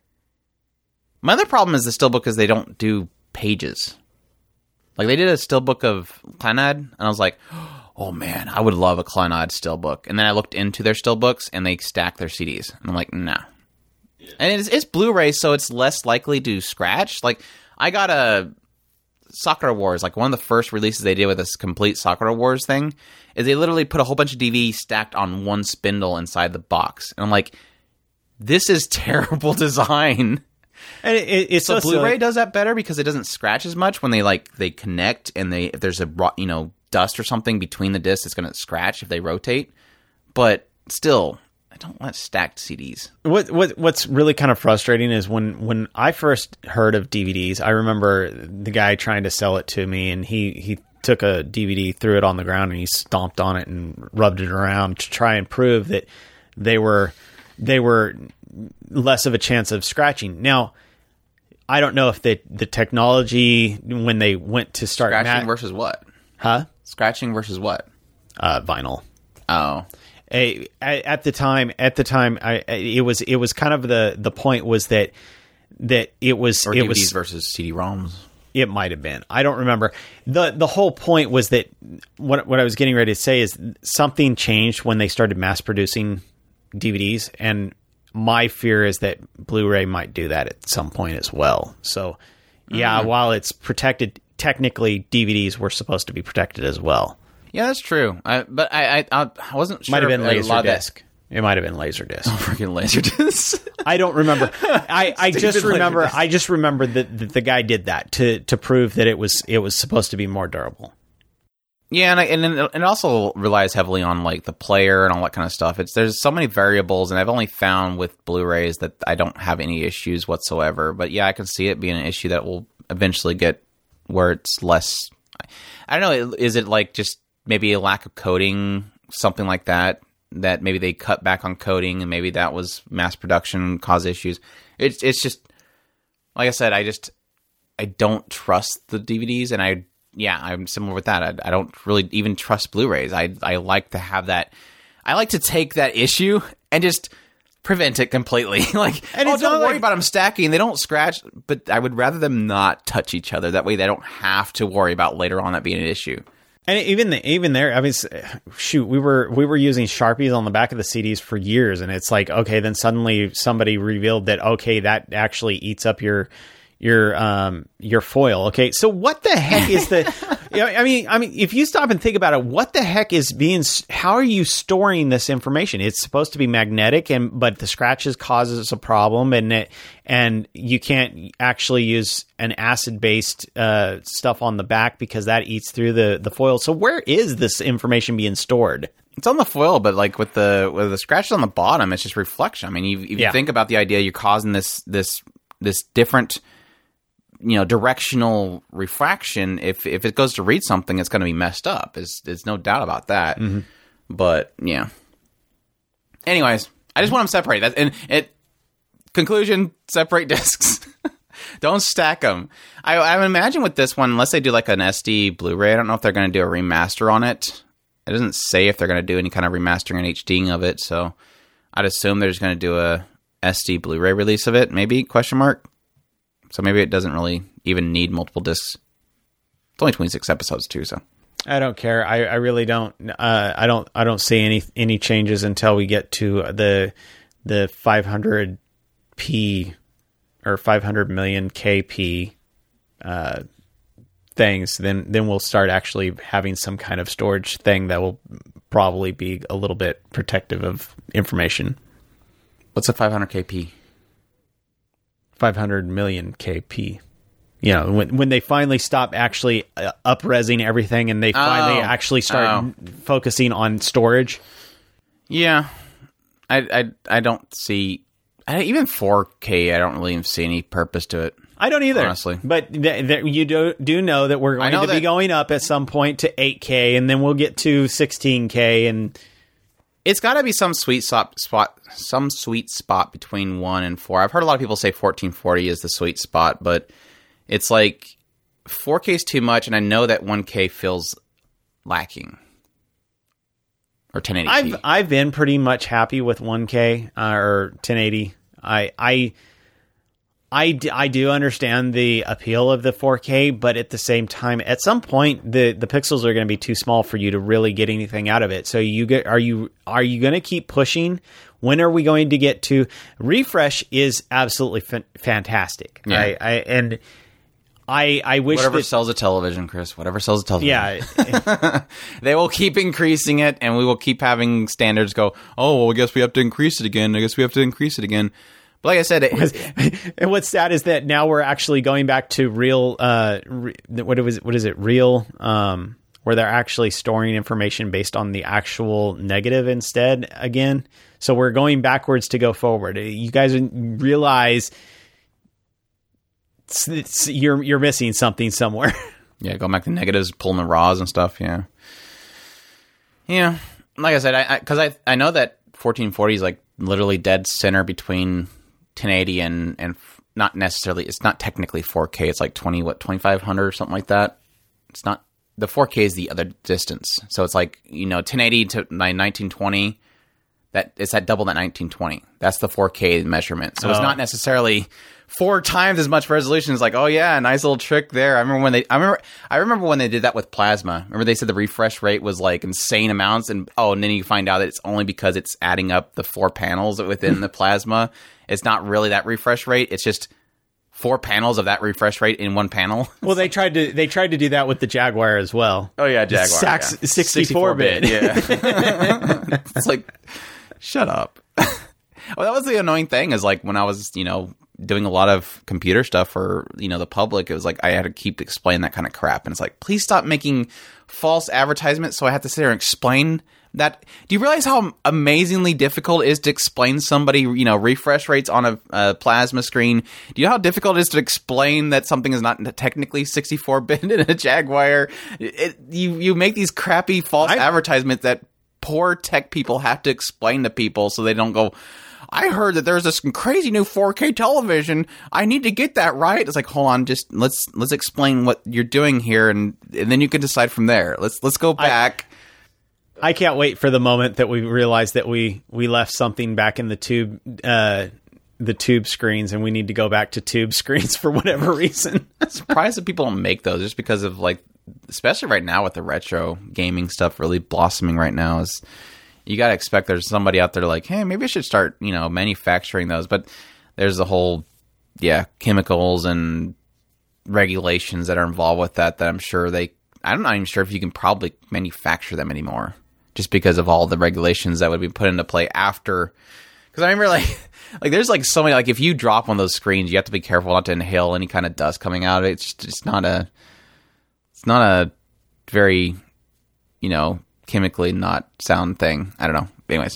My other problem is the steelbook is they don't do pages. Like, they did a steelbook of Clannad, and I was like, oh man, I would love a Clannad steelbook. And then I looked into their steelbooks, and they stack their CDs. And I'm like, nah. Yeah. And it's Blu-ray, so it's less likely to scratch. Like, I got a Sakura Wars, like one of the first releases they did with this complete Sakura Wars thing, is they literally put a whole bunch of DVDs stacked on one spindle inside the box. And I'm like, this is terrible design. And it's so Blu-ray does that better because it doesn't scratch as much when they connect, and if there's a dust or something between the discs, it's going to scratch if they rotate. But still, I don't want stacked CDs. What's really kind of frustrating is when I first heard of DVDs, I remember the guy trying to sell it to me, and he took a DVD, threw it on the ground, and he stomped on it and rubbed it around to try and prove that they were less of a chance of scratching. Now, I don't know if the technology, when they went to start... Scratching versus what? Huh? Scratching versus what? Vinyl. Oh. At the time, it was kind of the point was that it was... Or DVDs versus CD-ROMs. It might have been. I don't remember. The whole point was that what I was getting ready to say is something changed when they started mass producing DVDs, and my fear is that Blu-ray might do that at some point as well. So, yeah, while it's protected, technically DVDs were supposed to be protected as well. Yeah, that's true. But I wasn't sure. Might have been Laserdisc. It might have been Laserdisc. Oh, freaking Laserdisc! I don't remember. I just remember. I just remember that the guy did that to prove that it was supposed to be more durable. Yeah, and it also relies heavily on like the player and all that kind of stuff. There's so many variables, and I've only found with Blu-rays that I don't have any issues whatsoever. But yeah, I can see it being an issue that will eventually get where it's less. I don't know. Is it like just maybe a lack of coding, something like that? That maybe they cut back on coding, and maybe that was mass production cause issues. It's just like I said. I don't trust the DVDs, and I'm similar with that. I don't really even trust Blu-rays. I like to have that. I like to take that issue and just prevent it completely. Don't worry about them stacking. They don't scratch, but I would rather them not touch each other. That way they don't have to worry about later on that being an issue. And even there, I mean, shoot, we were using Sharpies on the back of the CDs for years, and it's like, okay, then suddenly somebody revealed that, okay, that actually eats up your foil. Okay, so what the heck is the? I mean, if you stop and think about it, what the heck is how are you storing this information? It's supposed to be magnetic, but the scratches causes a problem, and you can't actually use an acid-based stuff on the back because that eats through the foil. So where is this information being stored? It's on the foil, but like with the scratches on the bottom, it's just reflection. I mean, if you think about the idea, you're causing this different, directional refraction. If it goes to read something, it's going to be messed up. There's no doubt about that. Mm-hmm. But yeah. Anyways, I just want them separated. Conclusion: separate discs. Don't stack them. I imagine with this one, unless they do like an SD Blu-ray, I don't know if they're going to do a remaster on it. It doesn't say if they're going to do any kind of remastering and HDing of it, so I'd assume they're just going to do a SD Blu-ray release of it, maybe, ? So maybe it doesn't really even need multiple discs. It's only 26 episodes too, so I don't care. I really don't. I don't see any changes until we get to the 500p or 500 million kp things. Then we'll start actually having some kind of storage thing that will probably be a little bit protective of information. What's a 500 kp? 500 million kp. When they finally stop actually up-resing everything and they finally actually start focusing on storage. Yeah. I don't see... even 4K, I don't really even see any purpose to it. I don't either. Honestly. But you do know that we're going to be going up at some point to 8K, and then we'll get to 16K, and... It's got to be some sweet spot between 1 and 4. I've heard a lot of people say 1440 is the sweet spot, but it's like 4K is too much, and I know that 1K feels lacking. Or 1080p. I've been pretty much happy with 1K or 1080. I do understand the appeal of the 4K, but at the same time, at some point, the pixels are going to be too small for you to really get anything out of it. So are you going to keep pushing? When are we going to get to refresh? Is absolutely fantastic. Yeah. And I wish whatever sells a television, Chris. Whatever sells a television. Yeah, they will keep increasing it, and we will keep having standards go. Oh, well, I guess we have to increase it again. But like I said, and what's sad is that now we're actually going back to real. What is it? Real. Where they're actually storing information based on the actual negative instead again. So we're going backwards to go forward. You guys realize you're missing something somewhere. Yeah, going back to negatives, pulling the raws and stuff. Yeah. Like I said, because I know that 1440 is like literally dead center between 1080 and not necessarily. It's not technically 4K. It's like 2500 or something like that. It's not. The 4K is the other distance. So it's like, 1080 to 1920, it's that double that 1920. That's the 4K measurement. So it's not necessarily 4 times as much resolution. It's like, oh yeah, a nice little trick there. I remember when they did that with plasma. Remember they said the refresh rate was like insane amounts, and then you find out that it's only because it's adding up the 4 panels within the plasma. It's not really that refresh rate. It's just 4 panels of that refresh rate in one panel. Well, they tried to do that with the Jaguar as well. Oh yeah, Jaguar. 64-bit. Yeah. It's like, shut up. Well, that was the annoying thing is like when I was, doing a lot of computer stuff for, the public, it was like I had to keep explaining that kind of crap. And it's like, please stop making false advertisements so I have to sit there and explain that. Do you realize how amazingly difficult it is to explain somebody, refresh rates on a plasma screen? Do you know how difficult it is to explain that something is not technically 64-bit in a Jaguar? You make these crappy false advertisements that poor tech people have to explain to people so they don't go, I heard that there's this crazy new 4K television. I need to get that right. It's like, hold on, just let's explain what you're doing here, and then you can decide from there. Let's go back. I can't wait for the moment that we realize that we left something back in the tube screens, and we need to go back to tube screens for whatever reason. I'm surprised that people don't make those, just because of like, especially right now with the retro gaming stuff really blossoming right now. Is you got to expect there's somebody out there like, hey, maybe I should start, manufacturing those. But there's the whole, chemicals and regulations that are involved with that I'm sure I'm not even sure if you can probably manufacture them anymore, just because of all the regulations that would be put into play after. Because I remember like there's like so many, like if you drop one of those screens, you have to be careful not to inhale any kind of dust coming out of it. It's just not a very, chemically not sound thing. I don't know. Anyways,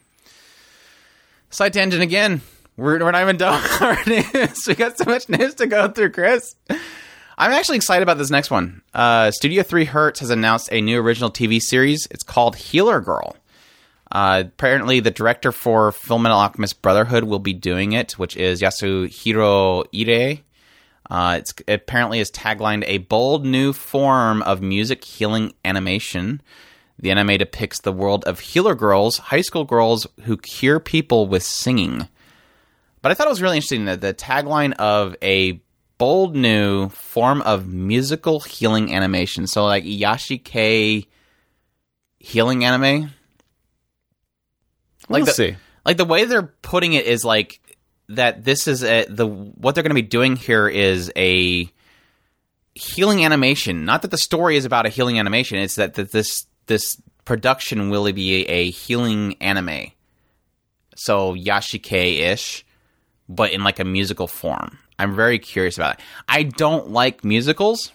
side tangent again. We're not even done with our news. We got so much news to go through, Chris. I'm actually excited about this next one. Studio 3 Hertz has announced a new original TV series. It's called Healer Girl. Apparently, the director for Fullmetal Alchemist Brotherhood will be doing it, which is Yasuhiro Ire. It's apparently is taglined a bold new form of music healing animation. The anime depicts the world of healer girls, high school girls who cure people with singing. But I thought it was really interesting that the tagline of a bold new form of musical healing animation. So like Yashike healing anime. We'll see. Like the way they're putting it is like that this is what they're going to be doing here is a healing animation. Not that the story is about a healing animation. It's that this production will be a healing anime. So Yashike-ish, but in like a musical form. I'm very curious about it. I don't like musicals.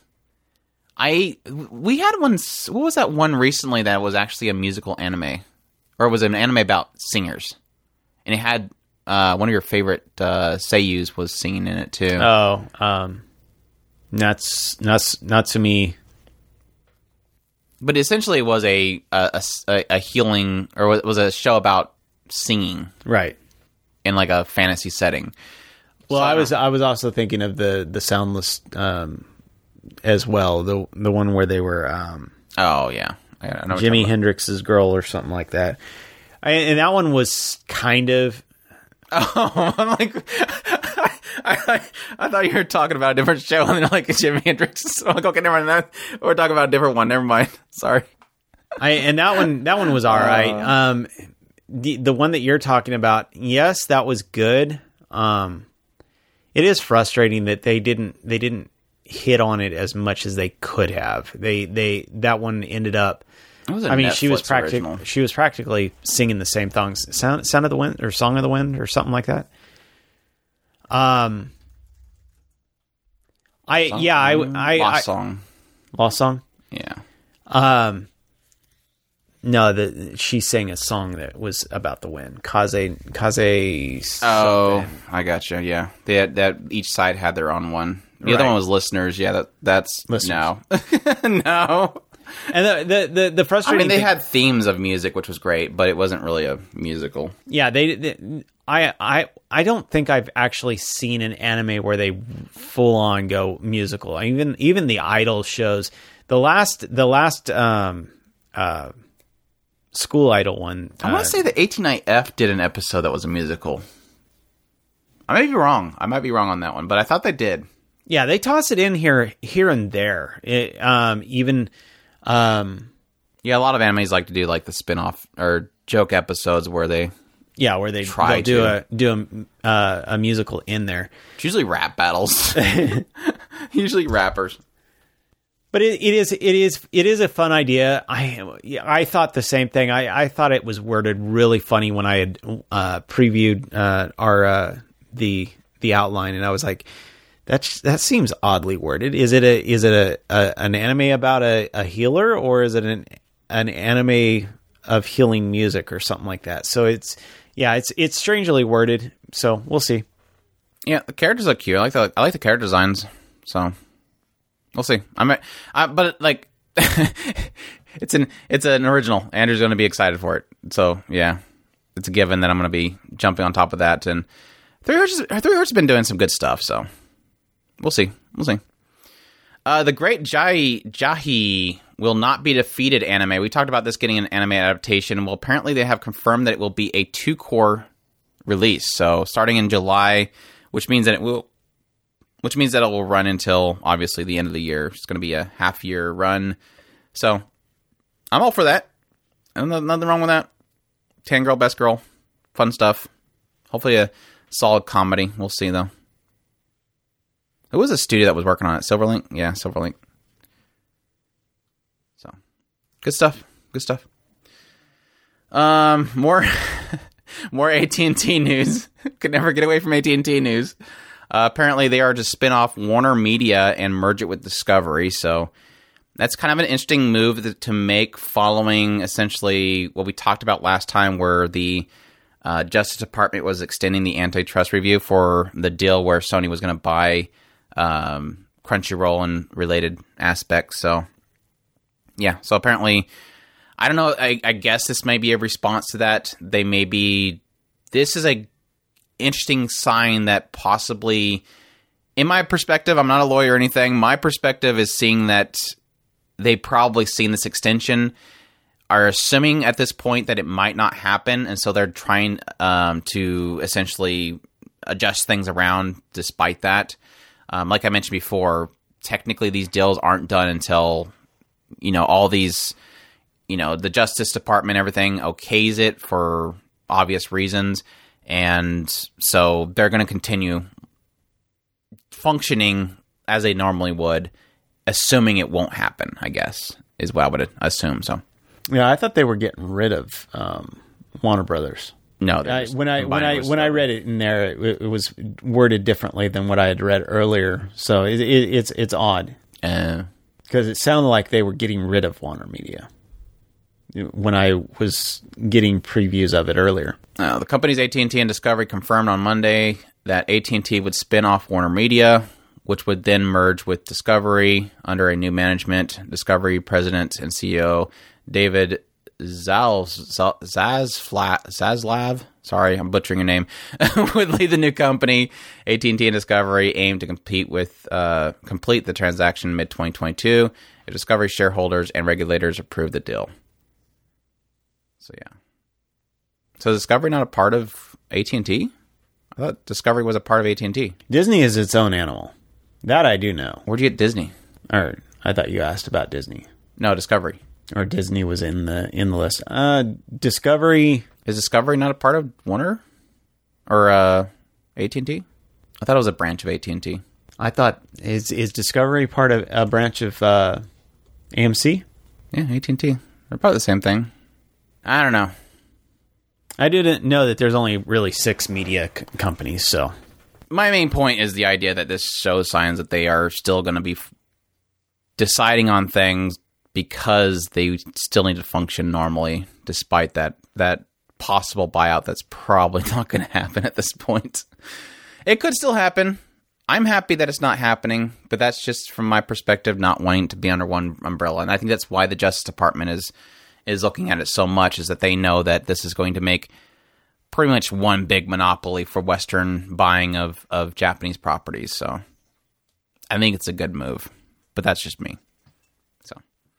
We had one. What was that one recently that was actually a musical anime, or it was an anime about singers, and it had one of your favorite seiyus was singing in it too. Oh, Natsumi. But essentially, it was a healing, or it was a show about singing, right, in like a fantasy setting. Well, so I was also thinking of the Soundless as well, the one where they were. Oh yeah, I know Jimi Hendrix's girl or something like that, and that one was kind of. Oh, I'm like, I thought you were talking about a different show, and then like Jimi Hendrix. So I'm like, okay, never mind. We're talking about a different one. Never mind. Sorry. And that one was all right. The one that you're talking about, yes, that was good. It is frustrating that they didn't hit on it as much as they could have. That one ended up. It was a Netflix she was practically singing the same songs. Sound of the Wind or Song of the Wind or something like that. Lost Song. Lost Song? Yeah. No, she sang a song that was about the wind. Kaze. Oh, I gotcha. Yeah, they had that. Each side had their own one. The other one was Listeners. Yeah, that's Listeners. No. And the frustrating. I mean, they had themes of music, which was great, but it wasn't really a musical. Yeah, I don't think I've actually seen an anime where they full on go musical. Even the Idol shows. The last School Idol one. I want to say that 18IF did an episode that was a musical. I might be wrong. On that one, but I thought they did. Yeah, they toss it in here and there. Yeah, a lot of animes like to do like the spin-off or joke episodes where they try to do a musical in there. It's usually rap battles. Usually rappers. But it is a fun idea. I thought the same thing. I thought it was worded really funny when I had previewed our the outline, and I was like, that seems oddly worded. Is it an anime about a healer, or is it an anime of healing music or something like that? So it's strangely worded. So we'll see. Yeah, the characters are cute. I like the character designs. So. We'll see. But like, it's an original. Andrew's going to be excited for it. So yeah, it's a given that I'm going to be jumping on top of that. And 3Hz has been doing some good stuff. So we'll see. The Great Jahi will not be defeated anime. We talked about this getting an anime adaptation. Well, apparently they have confirmed that it will be a 2-core release. So starting in July, which means that it will run until, obviously, the end of the year. It's going to be a half-year run. So, I'm all for that. Nothing wrong with that. Tan Girl, Best Girl. Fun stuff. Hopefully a solid comedy. We'll see, though. Who was a studio that was working on it? Silverlink? Yeah, Silverlink. So, good stuff. More AT&T news. Could never get away from AT&T news. Apparently, they are to spin off Warner Media and merge it with Discovery. So that's kind of an interesting move to make following essentially what we talked about last time, where the Justice Department was extending the antitrust review for the deal where Sony was going to buy Crunchyroll and related aspects. So, yeah. So apparently, I don't know. I guess this may be a response to that. This is a interesting sign that possibly, in my perspective, I'm not a lawyer or anything, my perspective is seeing that they probably seen this extension, are assuming at this point that it might not happen, and so they're trying to essentially adjust things around despite that. Like I mentioned before, technically these deals aren't done until, all these, the Justice Department, everything okays it for obvious reasons. And so they're going to continue functioning as they normally would, assuming it won't happen, I guess, is what I would assume. So, yeah, I thought they were getting rid of Warner Brothers. No, when I read it in there, it was worded differently than what I had read earlier. So it's odd because it sounded like they were getting rid of Warner Media when I was getting previews of it earlier. The companies AT&T and Discovery confirmed on Monday that AT&T would spin off Warner Media, which would then merge with Discovery under a new management. Discovery President and CEO David Zaslav, sorry, I'm butchering your name, would lead the new company. AT&T and Discovery aim to complete the transaction mid-2022 if Discovery shareholders and regulators approve the deal. So, yeah. So, is Discovery not a part of AT&T? I thought Discovery was a part of AT&T. Disney is its own animal. That I do know. Where'd you get Disney? Or I thought you asked about Disney. No, Discovery. Or Disney was in the list. Discovery. Is Discovery not a part of Warner? Or AT&T? I thought it was a branch of AT&T. I thought, is Discovery part of a branch of AMC? Yeah, AT&T. They're probably the same thing. I don't know. I didn't know that there's only really 6 media companies, so. My main point is the idea that this shows signs that they are still going to be deciding on things because they still need to function normally, despite that possible buyout that's probably not going to happen at this point. It could still happen. I'm happy that it's not happening, but that's just from my perspective, not wanting to be under one umbrella. And I think that's why the Justice Department is looking at it so much, is that they know that this is going to make pretty much one big monopoly for Western buying of Japanese properties. So I think it's a good move, but that's just me. So,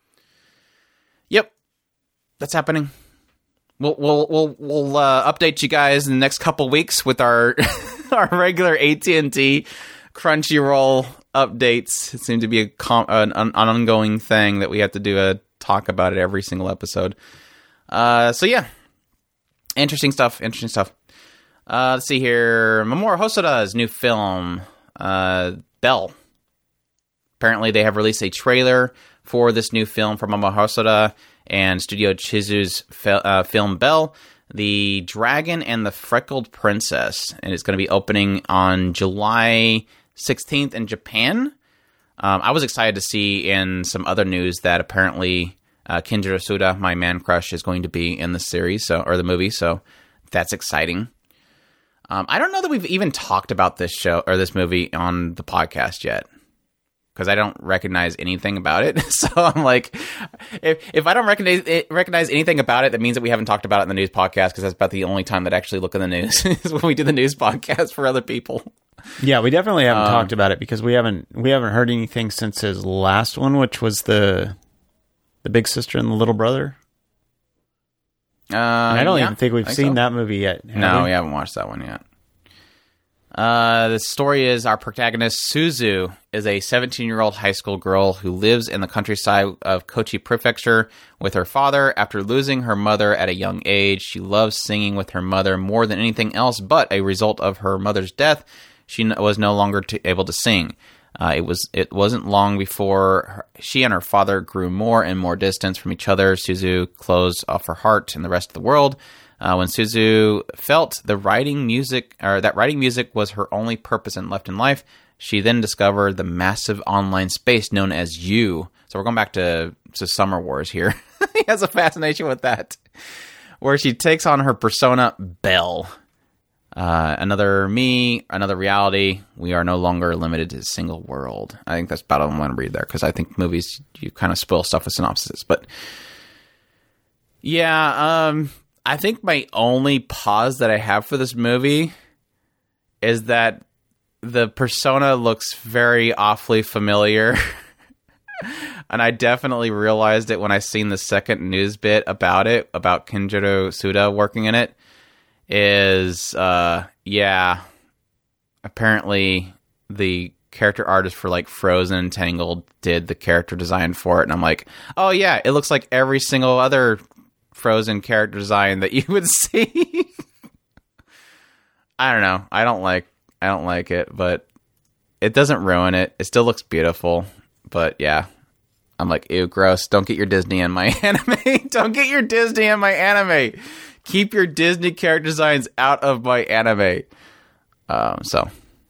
yep, that's happening. We'll update you guys in the next couple weeks with our our regular AT&T Crunchyroll updates. It seems to be an ongoing thing that we have to do a talk about it every single episode. So yeah, interesting stuff. Let's see here. Mamoru Hosoda's new film, Bell. Apparently they have released a trailer for this new film from Mamoru Hosoda and Studio Chizu's film Bell, The Dragon and the Freckled Princess. And it's going to be opening on July 16th in Japan. I was excited to see in some other news that apparently Kinjiro Suda, my man crush, is going to be in the series, or the movie, so that's exciting. I don't know that we've even talked about this show or this movie on the podcast yet, because I don't recognize anything about it. So I'm like, if I don't recognize anything about it, that means that we haven't talked about it in the news podcast, because that's about the only time that I actually look in the news is when we do the news podcast for other people. Yeah, we definitely haven't talked about it because we haven't heard anything since his last one, which was the big sister and the little brother. And I don't even think we've seen that movie yet. No, we haven't watched that one yet. The story is our protagonist, Suzu, is a 17-year-old high school girl who lives in the countryside of Kochi Prefecture with her father. After losing her mother at a young age, she loves singing with her mother more than anything else, but a result of her mother's death, she was no longer able to sing. It wasn't long before she and her father grew more and more distant from each other. Suzu closed off her heart and the rest of the world. When Suzu felt that writing music was her only purpose left in life, she then discovered the massive online space known as You. So we're going back to Summer Wars here. He has a fascination with that, where she takes on her persona Belle. Another me, another reality. We are no longer limited to a single world. I think that's about all I want to read there, because I think movies, you kind of spoil stuff with synopses. But yeah, I think my only pause that I have for this movie is that the persona looks very awfully familiar. And I definitely realized it when I seen the second news bit about Kinjiro Suda working in it. Apparently the character artist for like Frozen and Tangled did the character design for it, and I'm like, oh yeah, it looks like every single other Frozen character design that you would see. I don't know. I don't like it, but it doesn't ruin it. It still looks beautiful, but yeah. I'm like, ew, gross. Don't get your Disney in my anime. Don't get your Disney in my anime. Keep your Disney character designs out of my anime. So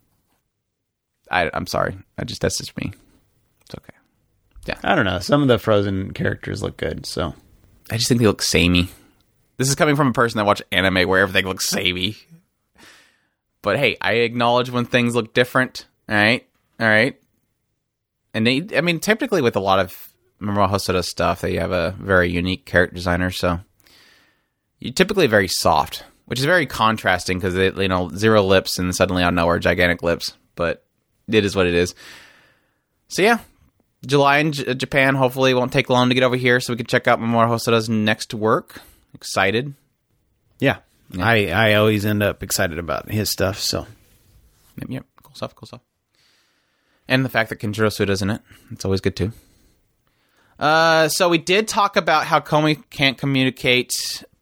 I'm sorry. That's just me. It's okay. Yeah. I don't know. Some of the Frozen characters look good, so I just think they look samey. This is coming from a person that watches anime where everything looks samey. But hey, I acknowledge when things look different. All right. And typically with a lot of Mamoru Hosoda stuff, they have a very unique character designer, so you're typically very soft, which is very contrasting because zero lips and suddenly out of nowhere gigantic lips. But it is what it is. So yeah, July in Japan. Hopefully, it won't take long to get over here, so we can check out Mamoru Hosoda's next work. Excited. Yeah. I always end up excited about his stuff. So yep, cool stuff. And the fact that Kinjiro Suda's in it, it's always good too. So we did talk about how Komi can't communicate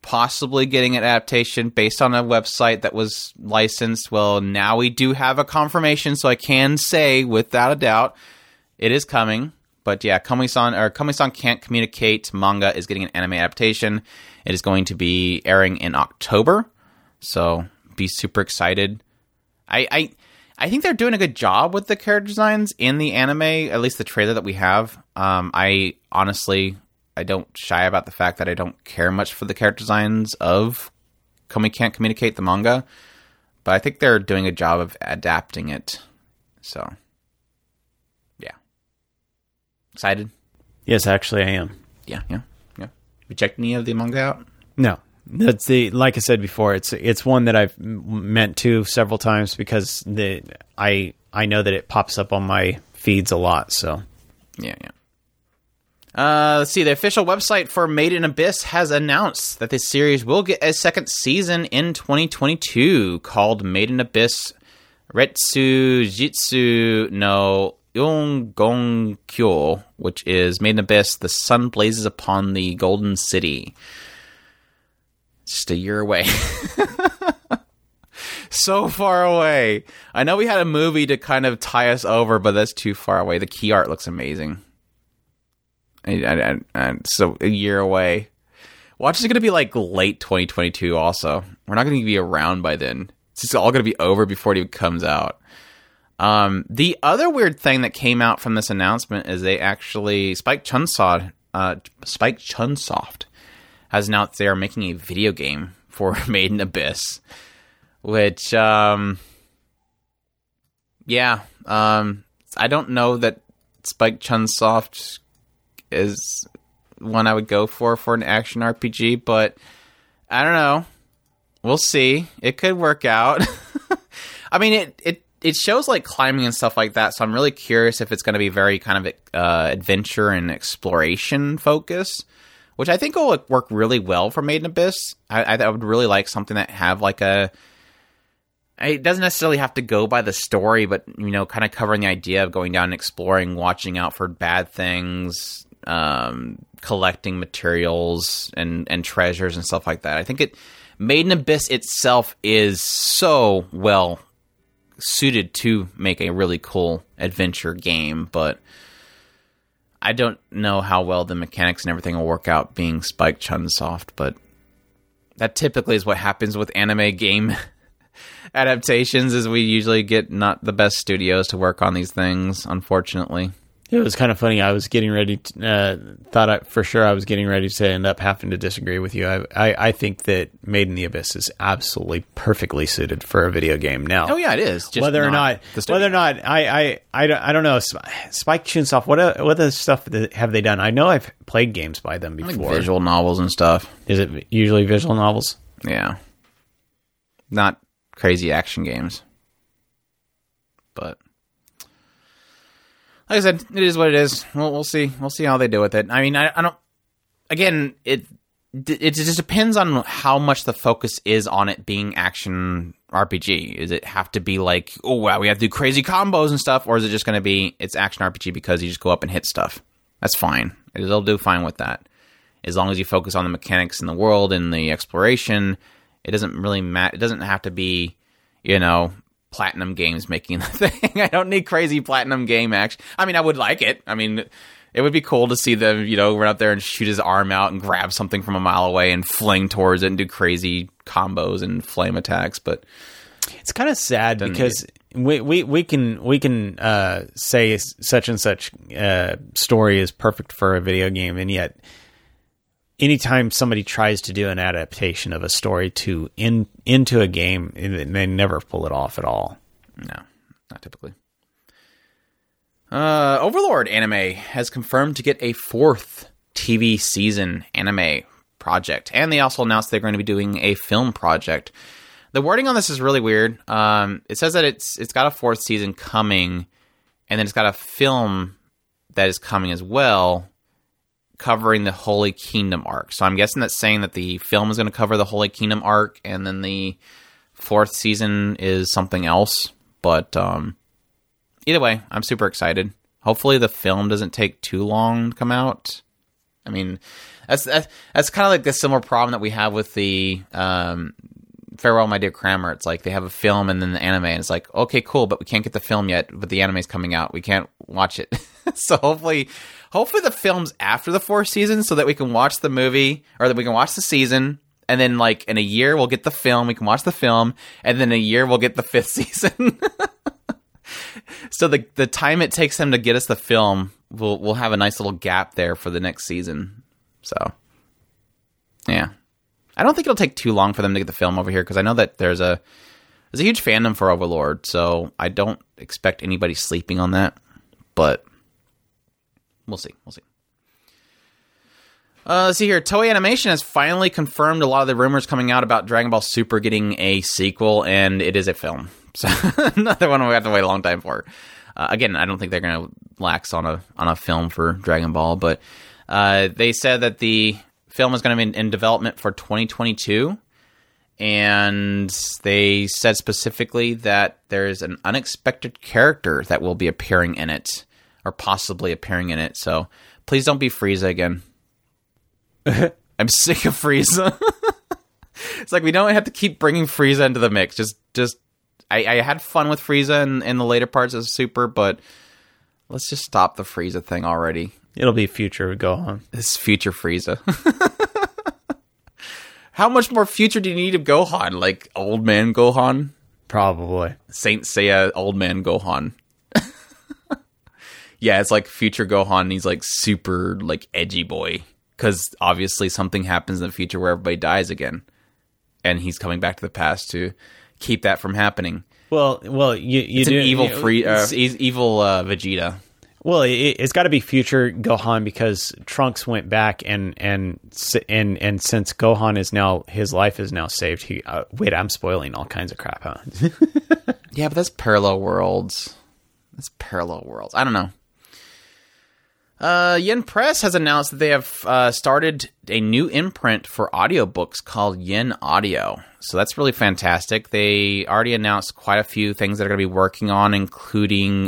possibly getting an adaptation based on a website that was licensed. Well, now we do have a confirmation, so I can say without a doubt it is coming. But yeah, Komi-san Can't Communicate manga is getting an anime adaptation. It is going to be airing in October, so be super excited. I think they're doing a good job with the character designs in the anime, at least the trailer that we have. I don't shy about the fact that I don't care much for the character designs of Komi Can't Communicate, the manga, but I think they're doing a job of adapting it. So, yeah. Excited? Yes, actually I am. Yeah. You checked any of the manga out? No. That's like I said before, it's one that I've meant to several times because I know that it pops up on my feeds a lot. So yeah. Let's see. The official website for Made in Abyss has announced that this series will get a second season in 2022 called Made in Abyss Retsu Jitsu no Yongongkyo, which is Made in Abyss: The Sun Blazes Upon the Golden City. Just a year away. So far away. I know we had a movie to kind of tie us over, but that's too far away. The key art looks amazing. And so a year away. Watch is going to be like late 2022 also. We're not going to be around by then. It's just all going to be over before it even comes out. The other weird thing that came out from this announcement is they actually... Spike Chunsoft has announced they are making a video game for Made in Abyss, which, I don't know that Spike Chunsoft is one I would go for an action RPG, but I don't know. We'll see. It could work out. I mean, it shows like climbing and stuff like that, so I'm really curious if it's going to be very kind of adventure and exploration focus, which I think will work really well for Made in Abyss. I would really like something that have like it doesn't necessarily have to go by the story, but, you know, kind of covering the idea of going down and exploring, watching out for bad things, collecting materials and treasures and stuff like that. I think Made in Abyss itself is so well suited to make a really cool adventure game, but I don't know how well the mechanics and everything will work out being Spike Chunsoft, but that typically is what happens with anime game adaptations, is we usually get not the best studios to work on these things, unfortunately. It was kind of funny. I was getting ready to, for sure I was getting ready to end up having to disagree with you. I think that Made in the Abyss is absolutely perfectly suited for a video game now. Oh yeah, it is. Just whether or not I don't know. Spike Chunsoft, what other stuff have they done? I know I've played games by them before. Like visual novels and stuff. Is it usually visual novels? Yeah. Not crazy action games. But like I said, it is what it is. We'll see. We'll see how they do with it. I mean, I don't. Again, it just depends on how much the focus is on it being action RPG. Does it have to be like, oh wow, we have to do crazy combos and stuff, or is it just going to be it's action RPG because you just go up and hit stuff? That's fine. They'll do fine with that, as long as you focus on the mechanics in the world and the exploration. It doesn't really matter. It doesn't have to be, you know, Platinum Games making the thing. I don't need crazy Platinum game action. I mean, I would like it. I mean, it would be cool to see them, you know, run up there and shoot his arm out and grab something from a mile away and fling towards it and do crazy combos and flame attacks. But it's kind of sad because we can say such and such story is perfect for a video game, and yet anytime somebody tries to do an adaptation of a story into a game, they never pull it off at all. No, not typically. Overlord Anime has confirmed to get a 4th TV season anime project, and they also announced they're going to be doing a film project. The wording on this is really weird. It says that it's got a 4th season coming, and then it's got a film that is coming as well, covering the Holy Kingdom arc. So I'm guessing that's saying that the film is going to cover the Holy Kingdom arc, and then the 4th season is something else. But either way, I'm super excited. Hopefully the film doesn't take too long to come out. I mean, That's kind of like the similar problem that we have with the Farewell, My Dear Kramer. It's like they have a film and then the anime, and it's like, okay, cool, but we can't get the film yet, but the anime's coming out. We can't watch it. So hopefully the film's after the 4th season so that we can watch the movie, or that we can watch the season, and then like in a year we'll get the film, we can watch the film, and then in a year we'll get the 5th season. So the time it takes them to get us the film, we'll have a nice little gap there for the next season. So, yeah. I don't think it'll take too long for them to get the film over here, because I know that there's a huge fandom for Overlord, so I don't expect anybody sleeping on that, but we'll see. Let's see here. Toei Animation has finally confirmed a lot of the rumors coming out about Dragon Ball Super getting a sequel, and it is a film. So another one we have to wait a long time for. Again, I don't think they're going to lax on a film for Dragon Ball, but they said that the film is going to be in development for 2022, and they said specifically that there's an unexpected character that will be appearing in it, or possibly appearing in it. So please don't be Frieza again. I'm sick of Frieza. It's like we don't have to keep bringing Frieza into the mix. Just I had fun with Frieza in the later parts of Super, but let's just stop the Frieza thing already. It'll be future Gohan. It's future Frieza. How much more future do you need of Gohan? Like old man Gohan? Probably. Saint Seiya old man Gohan. Yeah, it's like future Gohan. He's like super like edgy boy. Because obviously something happens in the future where everybody dies again. And he's coming back to the past to keep that from happening. Well, it's an evil evil Vegeta. Well, it's got to be future Gohan, because Trunks went back and since Gohan is now, his life is now saved. Wait, I'm spoiling all kinds of crap, huh? Yeah, but that's parallel worlds. I don't know. Yen Press has announced that they have started a new imprint for audiobooks called Yen Audio. So that's really fantastic. They already announced quite a few things that are going to be working on, including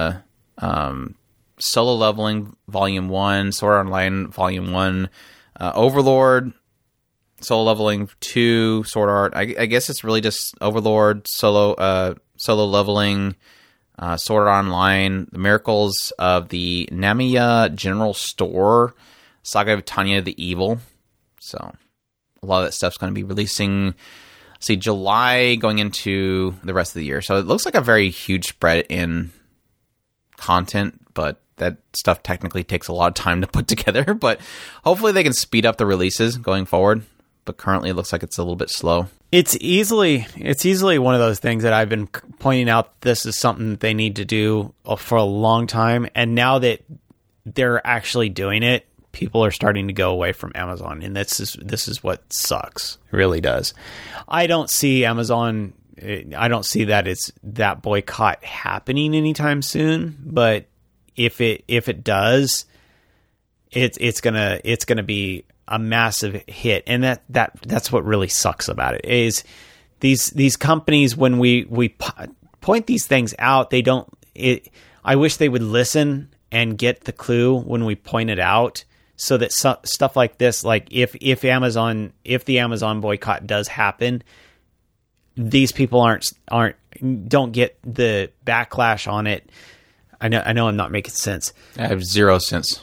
Solo Leveling Volume 1, Sword Art Online Volume 1, Overlord, Solo Leveling 2, Sword Art. I guess it's really just Overlord, Solo Leveling, Sword Art Online, The Miracles of the Namiya General Store, Saga of Tanya the Evil. So a lot of that stuff's going to be releasing, July going into the rest of the year. So it looks like a very huge spread in content, but that stuff technically takes a lot of time to put together. But hopefully they can speed up the releases going forward. But currently it looks like it's a little bit slow. It's easily one of those things that I've been pointing out. This is something that they need to do for a long time, and now that they're actually doing it, people are starting to go away from Amazon, and this is what sucks. It really does. I don't see Amazon. I don't see that boycott happening anytime soon. But if it does, it's gonna be a massive hit, and that's what really sucks about it is these companies, when we point these things out, they don't. I wish they would listen and get the clue when we point it out, so that stuff like this, like if the Amazon boycott does happen, these people don't get the backlash on it. I know I'm not making sense. I have zero sense.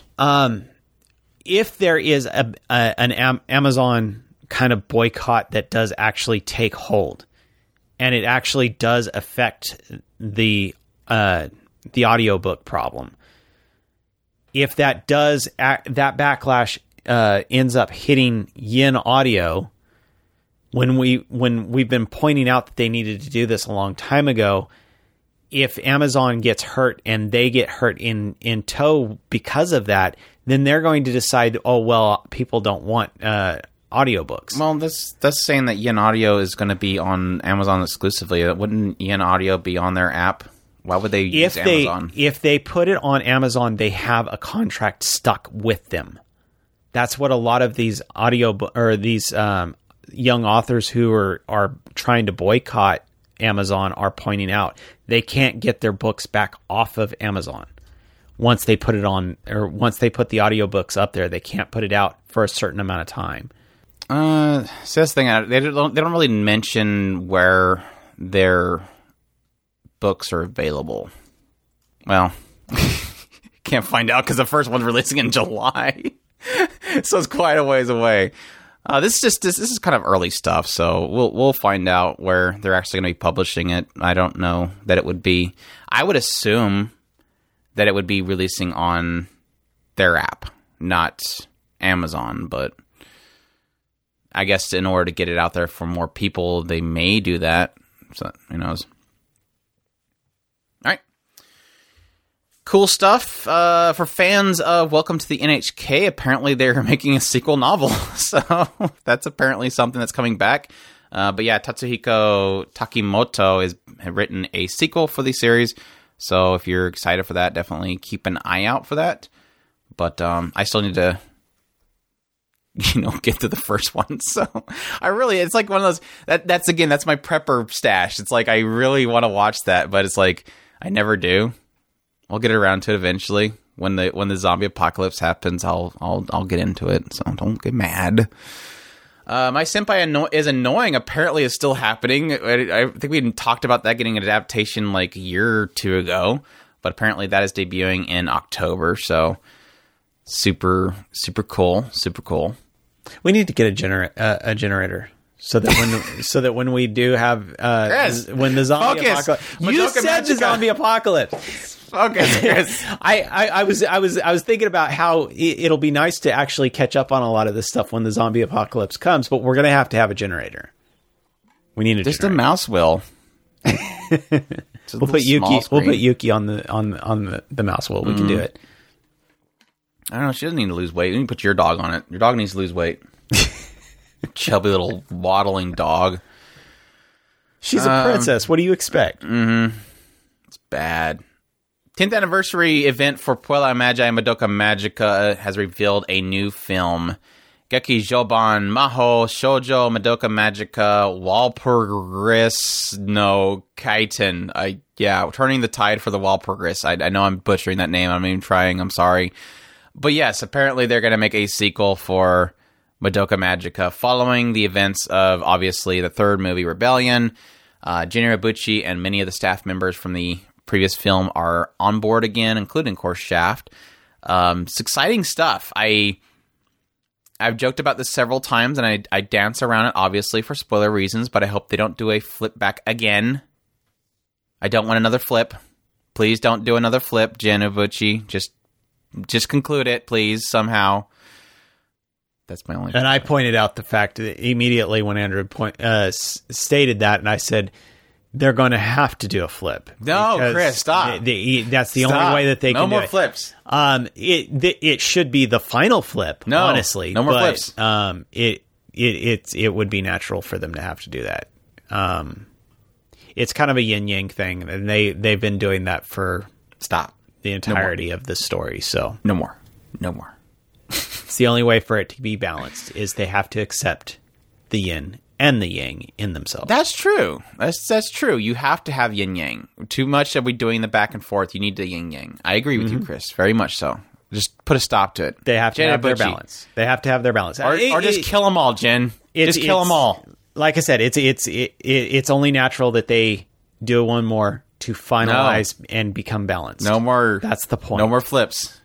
If there is an Amazon kind of boycott that does actually take hold, and it actually does affect the audiobook problem, if that does that backlash ends up hitting Yen Audio, when we've been pointing out that they needed to do this a long time ago, if Amazon gets hurt and they get hurt in tow because of that, then they're going to decide, oh, well, people don't want audiobooks. Well, that's saying that Yen Audio is going to be on Amazon exclusively. Wouldn't Yen Audio be on their app? Why would they use Amazon? If they put it on Amazon, they have a contract stuck with them. That's what a lot of these these young authors who are trying to boycott Amazon are pointing out. They can't get their books back off of Amazon. once they put it on, or once they put the audiobooks up there, they can't put it out for a certain amount of time. So that's the thing. They don't really mention where their books are available. Well, can't find out because the first one's releasing in July, so it's quite a ways away. This is kind of early stuff, so we'll find out where they're actually going to be publishing it. I don't know that it would be. I would assume that it would be releasing on their app, not Amazon, but I guess in order to get it out there for more people, they may do that. So who knows? All right. Cool stuff. For fans of Welcome to the NHK, apparently they're making a sequel novel. So that's apparently something that's coming back. But yeah, Tatsuhiko Takimoto has written a sequel for the series. So if you're excited for that, definitely keep an eye out for that. But I still need to get to the first one. So it's like one of those, that's my prepper stash. It's like, I really want to watch that, but it's like, I never do. I'll get around to it eventually. When the zombie apocalypse happens, I'll get into it. So don't get mad. My Senpai is Annoying apparently is still happening. I think we talked about that getting an adaptation like a year or two ago, but apparently that is debuting in October. So super, super cool. Super cool. We need to get a generator so that when we do have when the zombie apocalypse. You said the zombie apocalypse. Okay, Chris. I was thinking about how it'll be nice to actually catch up on a lot of this stuff when the zombie apocalypse comes, but we're gonna have to have a generator. We need just a mouse wheel. We'll put Yuki on the mouse wheel. We can do it. I don't know. She doesn't need to lose weight. You need to put your dog on it. Your dog needs to lose weight. Chubby little waddling dog. She's a princess. What do you expect? It's bad. 10th anniversary event for Puella Magi Madoka Magica has revealed a new film. Geki Joban Maho Shoujo Madoka Magica Walpurgis no Kaiten. Turning the tide for the Walpurgis. I know I'm butchering that name. I'm even trying. I'm sorry. But yes, apparently they're going to make a sequel for Madoka Magica following the events of, obviously, the third movie, Rebellion. Jin Ibuchi and many of the staff members from the previous film are on board again, including, of course, Shaft. It's exciting stuff. I've joked about this several times, and I dance around it, obviously, for spoiler reasons, but I hope they don't do a flip back again. I don't want another flip. Please don't do another flip, Jin Ibuchi. Just conclude it, please, somehow. That's my only point. And I pointed out the fact that immediately when Andrew stated that, and I said, they're going to have to do a flip. No, Chris, stop. That's the only way that they can do it. No more flips. It should be the final flip, honestly. No more flips. It would be natural for them to have to do that. It's kind of a yin-yang thing, and they've been doing that for the entirety of the story. So No more. It's the only way for it to be balanced is they have to accept the yin and the yang in themselves. That's true. That's true. You have to have yin yang. Too much of we doing the back and forth. You need the yin yang. I agree with you, Chris. Very much so. Just put a stop to it. They have to have their balance. They have to have their balance. Or just kill them all, Jen. Just kill them all. Like I said, it's only natural that they do one more to finalize and become balanced. No more. That's the point. No more flips.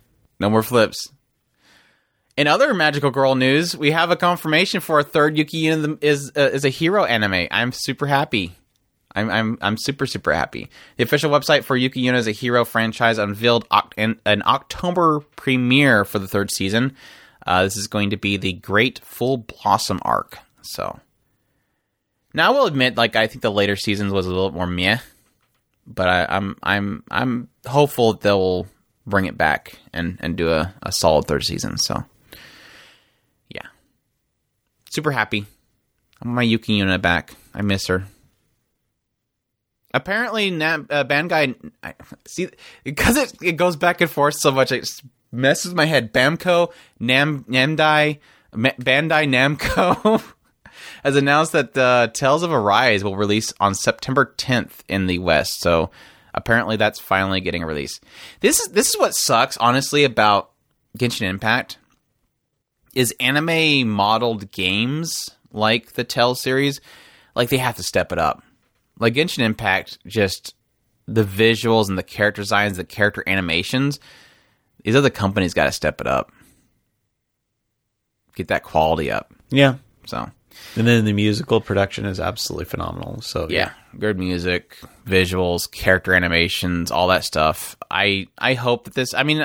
In other Magical Girl news, we have a confirmation for a third Yuki Yuna is a hero anime. I'm super happy. I'm super, super happy. The official website for Yuki Yuna is a hero franchise unveiled an October premiere for the third season. This is going to be the Great Full Blossom arc. So now I will admit, I think the later seasons was a little more meh, but I'm hopeful they'll bring it back and do a solid third season. So yeah, super happy. I want my Yuki Yuna back. I miss her. Apparently, Bandai, see, because it goes back and forth so much, it messes my head. Bandai Namco has announced that Tales of Arise will release on September 10th in the West. So Apparently, that's finally getting a release. This is what sucks, honestly, about Genshin Impact, is anime modeled games like the Tell series, like they have to step it up. Like Genshin Impact, just the visuals and the character designs, the character animations, these other companies got to step it up. Get that quality up. Yeah. So, and then the musical production is absolutely phenomenal. So yeah, good music, visuals, character animations, all that stuff. I hope that this. I mean,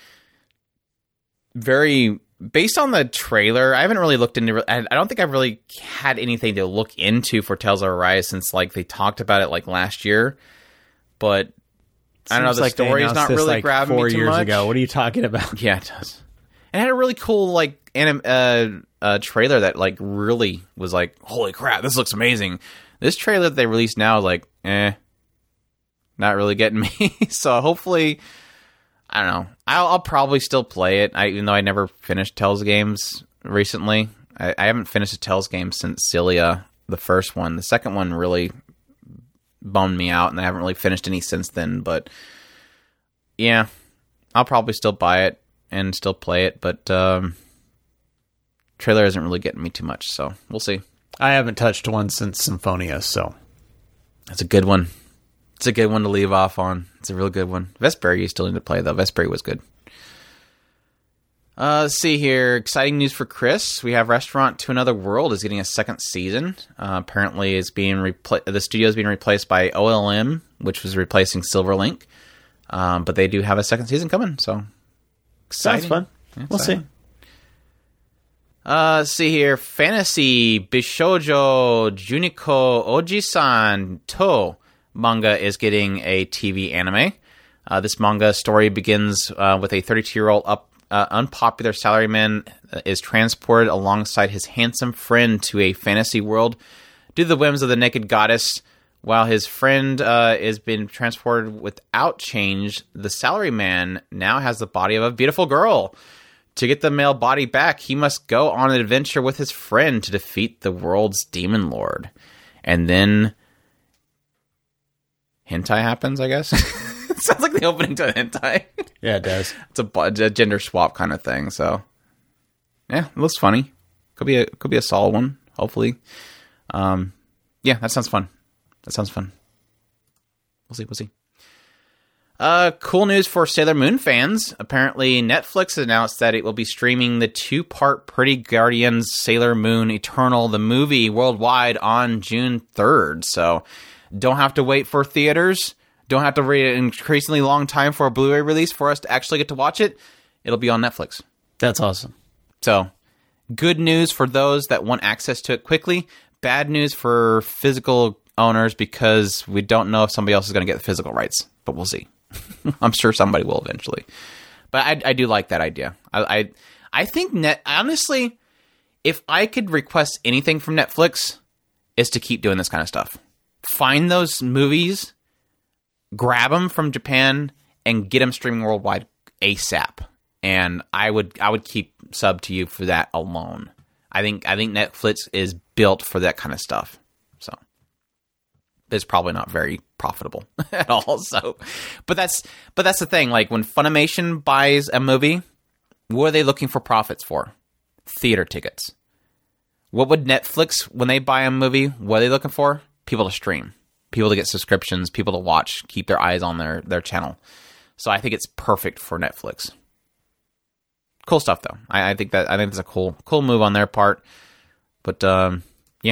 based on the trailer, I haven't really looked into. I don't think I've really had anything to look into for Tales of Arise since like they talked about it like last year. But I don't know. The story's not really grabbing me too much. 4 years ago. What are you talking about? Yeah, it does. It had a really cool like trailer that like really was like, holy crap, this looks amazing. This trailer that they released now is like, not really getting me. So hopefully, I don't know. I'll probably still play it. Even though I never finished Tales games recently. I haven't finished a Tales game since Cilia, the first one. The second one really bummed me out, and I haven't really finished any since then. But yeah, I'll probably still buy it and still play it, but trailer isn't really getting me too much, so we'll see. I haven't touched one since Symphonia, so that's a good one. It's a good one to leave off on. It's a real good one. Vesperia you still need to play, though. Vesperia was good. Let's see here. Exciting news for Chris. We have Restaurant to Another World is getting a second season. Apparently, it's being the studio is being replaced by OLM, which was replacing Silverlink. But they do have a second season coming, so exciting. Sounds fun. Yeah, we'll see. Let's see here. Fantasy Bishoujo Juniko Oji-san To manga is getting a TV anime. This manga story begins with a 32-year-old unpopular salaryman is transported alongside his handsome friend to a fantasy world due to the whims of the naked goddess. While his friend is being transported without change, the salaryman now has the body of a beautiful girl. To get the male body back, he must go on an adventure with his friend to defeat the world's demon lord. And then hentai happens, I guess. It sounds like the opening to a hentai. Yeah, it does. It's a gender swap kind of thing. So, yeah, it looks funny. Could be a solid one. Hopefully, yeah, that sounds fun. We'll see. Cool news for Sailor Moon fans. Apparently, Netflix announced that it will be streaming the 2-part Pretty Guardians Sailor Moon Eternal, the movie, worldwide on June 3rd. So, don't have to wait for theaters. Don't have to wait an increasingly long time for a Blu-ray release for us to actually get to watch it. It'll be on Netflix. That's awesome. So, good news for those that want access to it quickly. Bad news for physical owners because we don't know if somebody else is going to get the physical rights. But we'll see. I'm sure somebody will eventually. But I do like that idea. I think honestly, if I could request anything from Netflix, is to keep doing this kind of stuff. Find those movies, grab them from Japan, and get them streaming worldwide ASAP. And I would keep sub to you for that alone. I think Netflix is built for that kind of stuff. So it's probably not very profitable at all. So, but that's the thing. Like when Funimation buys a movie, what are they looking for profits for? Theater tickets. What would Netflix, when they buy a movie, what are they looking for? People to stream, people to get subscriptions, people to watch, keep their eyes on their channel. So I think it's perfect for Netflix. Cool stuff though. I think that's a cool move on their part. But yeah,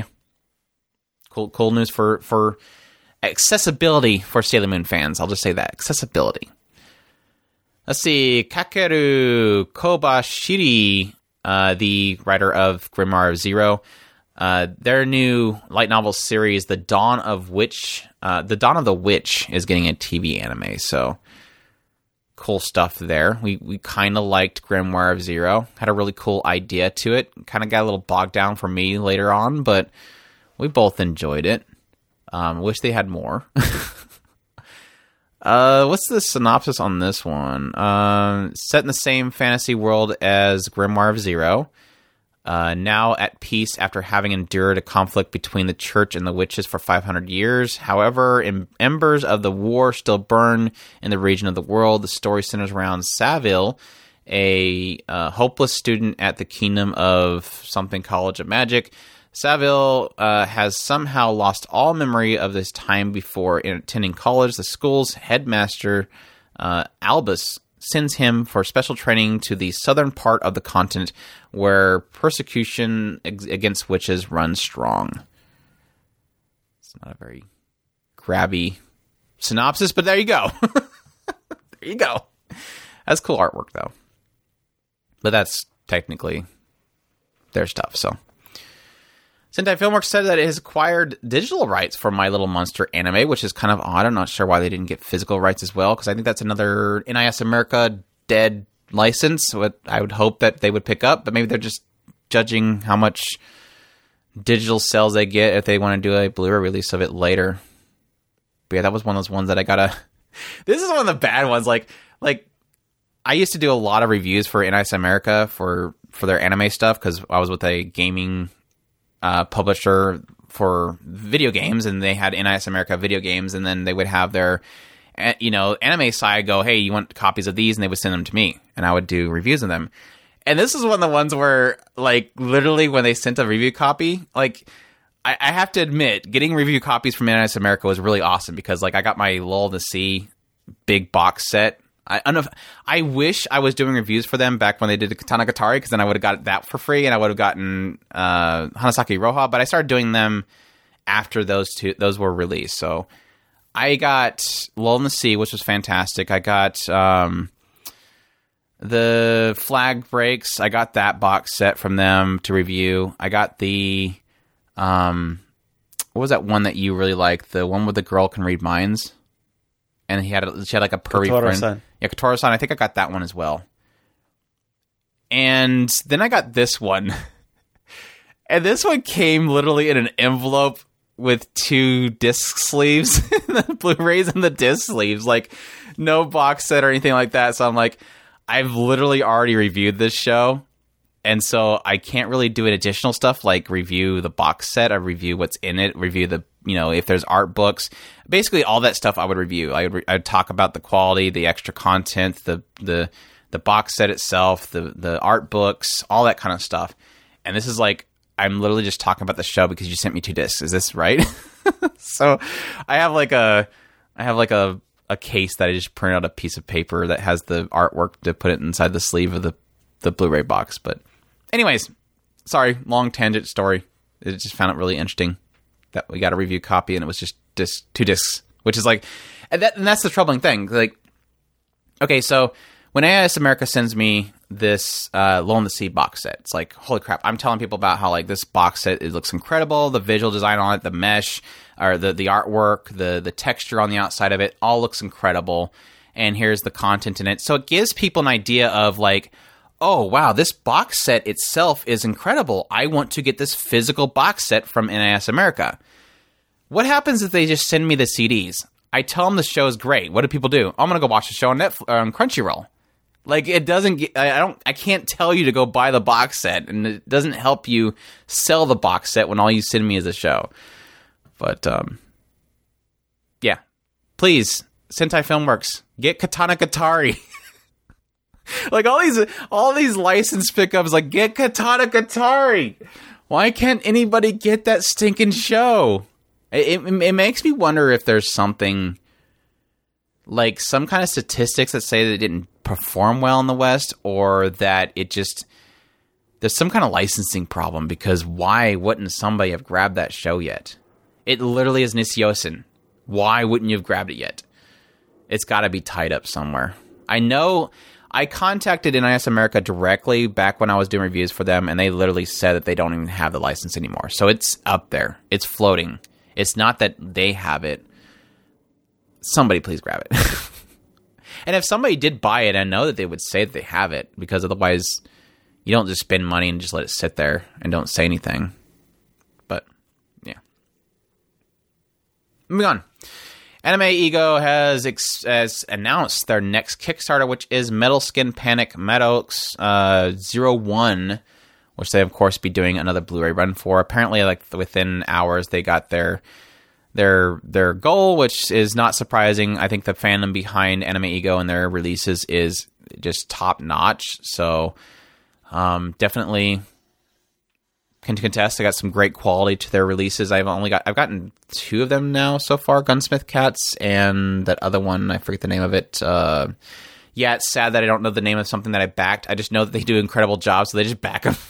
cool news for accessibility for Sailor Moon fans. I'll just say that, accessibility. Let's see, Kakeru Kobayashi, the writer of Grimoire of Zero, their new light novel series, The Dawn of the Witch, is getting a TV anime. So cool stuff there. We kind of liked Grimoire of Zero. Had a really cool idea to it. Kind of got a little bogged down for me later on, but we both enjoyed it. Wish they had more. What's the synopsis on this one? Set in the same fantasy world as Grimoire of Zero. now at peace after having endured a conflict between the church and the witches for 500 years. However, embers of the war still burn in the region of the world. The story centers around Saville, a hopeless student at the Kingdom of something College of Magic. Saville has somehow lost all memory of this time before attending college. The school's headmaster, Albus, sends him for special training to the southern part of the continent where persecution against witches runs strong. It's not a very grabby synopsis, but there you go. There you go. That's cool artwork, though. But that's technically their stuff, so. Sentai Filmworks said that it has acquired digital rights for My Little Monster anime, which is kind of odd. I'm not sure why they didn't get physical rights as well, because I think that's another NIS America dead license. What I would hope that they would pick up, but maybe they're just judging how much digital sales they get if they want to do a Blu-ray release of it later. But yeah, that was one of those ones that I gotta... This is one of the bad ones. Like I used to do a lot of reviews for NIS America for their anime stuff, because I was with a gaming... publisher for video games, and they had NIS America video games, and then they would have their anime side go, hey, you want copies of these, and they would send them to me, and I would do reviews of them. And this is one of the ones where, like, literally when they sent a review copy, like, I have to admit, getting review copies from NIS America was really awesome, because, like, I got my Lull to Sea big box set. I wish I was doing reviews for them back when they did the Katana Gatari, because then I would have got that for free, and I would have gotten Hanasaki Roha. But I started doing them after those were released. So I got Lull in the Sea, which was fantastic. I got the Flag Breaks. I got that box set from them to review. I got the what was that one that you really liked? The one where the girl can read minds. And she had like a purry friend. Yeah, Kotaro-san. I think I got that one as well. And then I got this one. And this one came literally in an envelope with 2 disc sleeves. The Blu-rays and the disc sleeves. Like, no box set or anything like that. So I'm like, I've literally already reviewed this show. And so I can't really do additional stuff like review the box set or review what's in it, review the, if there's art books. Basically, all that stuff I would review. I'd talk about the quality, the extra content, the box set itself, the art books, all that kind of stuff. And this is like, I'm literally just talking about the show because you sent me 2 discs. Is this right? So I have like a case that I just print out a piece of paper that has the artwork to put it inside the sleeve of the Blu-ray box. But anyways, sorry, long tangent story. I just found it really interesting that we got a review copy and it was just 2 discs, which is like, and that's the troubling thing. Like, okay, so when NIS America sends me this Lull in the Sea box set, it's like, holy crap, I'm telling people about how like this box set, it looks incredible, the visual design on it, the mesh, or the artwork, the texture on the outside of it, all looks incredible, and here's the content in it. So it gives people an idea of like, oh, wow, this box set itself is incredible. I want to get this physical box set from NIS America. What happens if they just send me the CDs? I tell them the show is great. What do people do? I'm going to go watch the show on Crunchyroll. Like, it doesn't get, I can't tell you to go buy the box set, and it doesn't help you sell the box set when all you send me is a show. But, yeah. Please, Sentai Filmworks, get Katana Gatari. Like, all these license pickups, like, get Katana Gatari. Why can't anybody get that stinking show? It makes me wonder if there's something, like, some kind of statistics that say that it didn't perform well in the West, or that it just, there's some kind of licensing problem, because why wouldn't somebody have grabbed that show yet? It literally is Nisyosen. Why wouldn't you have grabbed it yet? It's got to be tied up somewhere. I know I contacted NIS America directly back when I was doing reviews for them, and they literally said that they don't even have the license anymore. So it's up there. It's floating. It's not that they have it. Somebody please grab it. And if somebody did buy it, I know that they would say that they have it, because otherwise you don't just spend money and just let it sit there and don't say anything. But, yeah. Moving on. Anime Ego has announced their next Kickstarter, which is Metal Skin Panic Meadows 01, which they of course be doing another Blu-ray run for. Apparently, like within hours, they got their goal, which is not surprising. I think the fandom behind Anime Ego and their releases is just top notch. So definitely can contest. I got some great quality to their releases. I've gotten 2 of them now so far, Gunsmith Cats and that other one, I forget the name of it. Yeah, it's sad that I don't know the name of something that I backed. I just know that they do incredible jobs, so they just back them.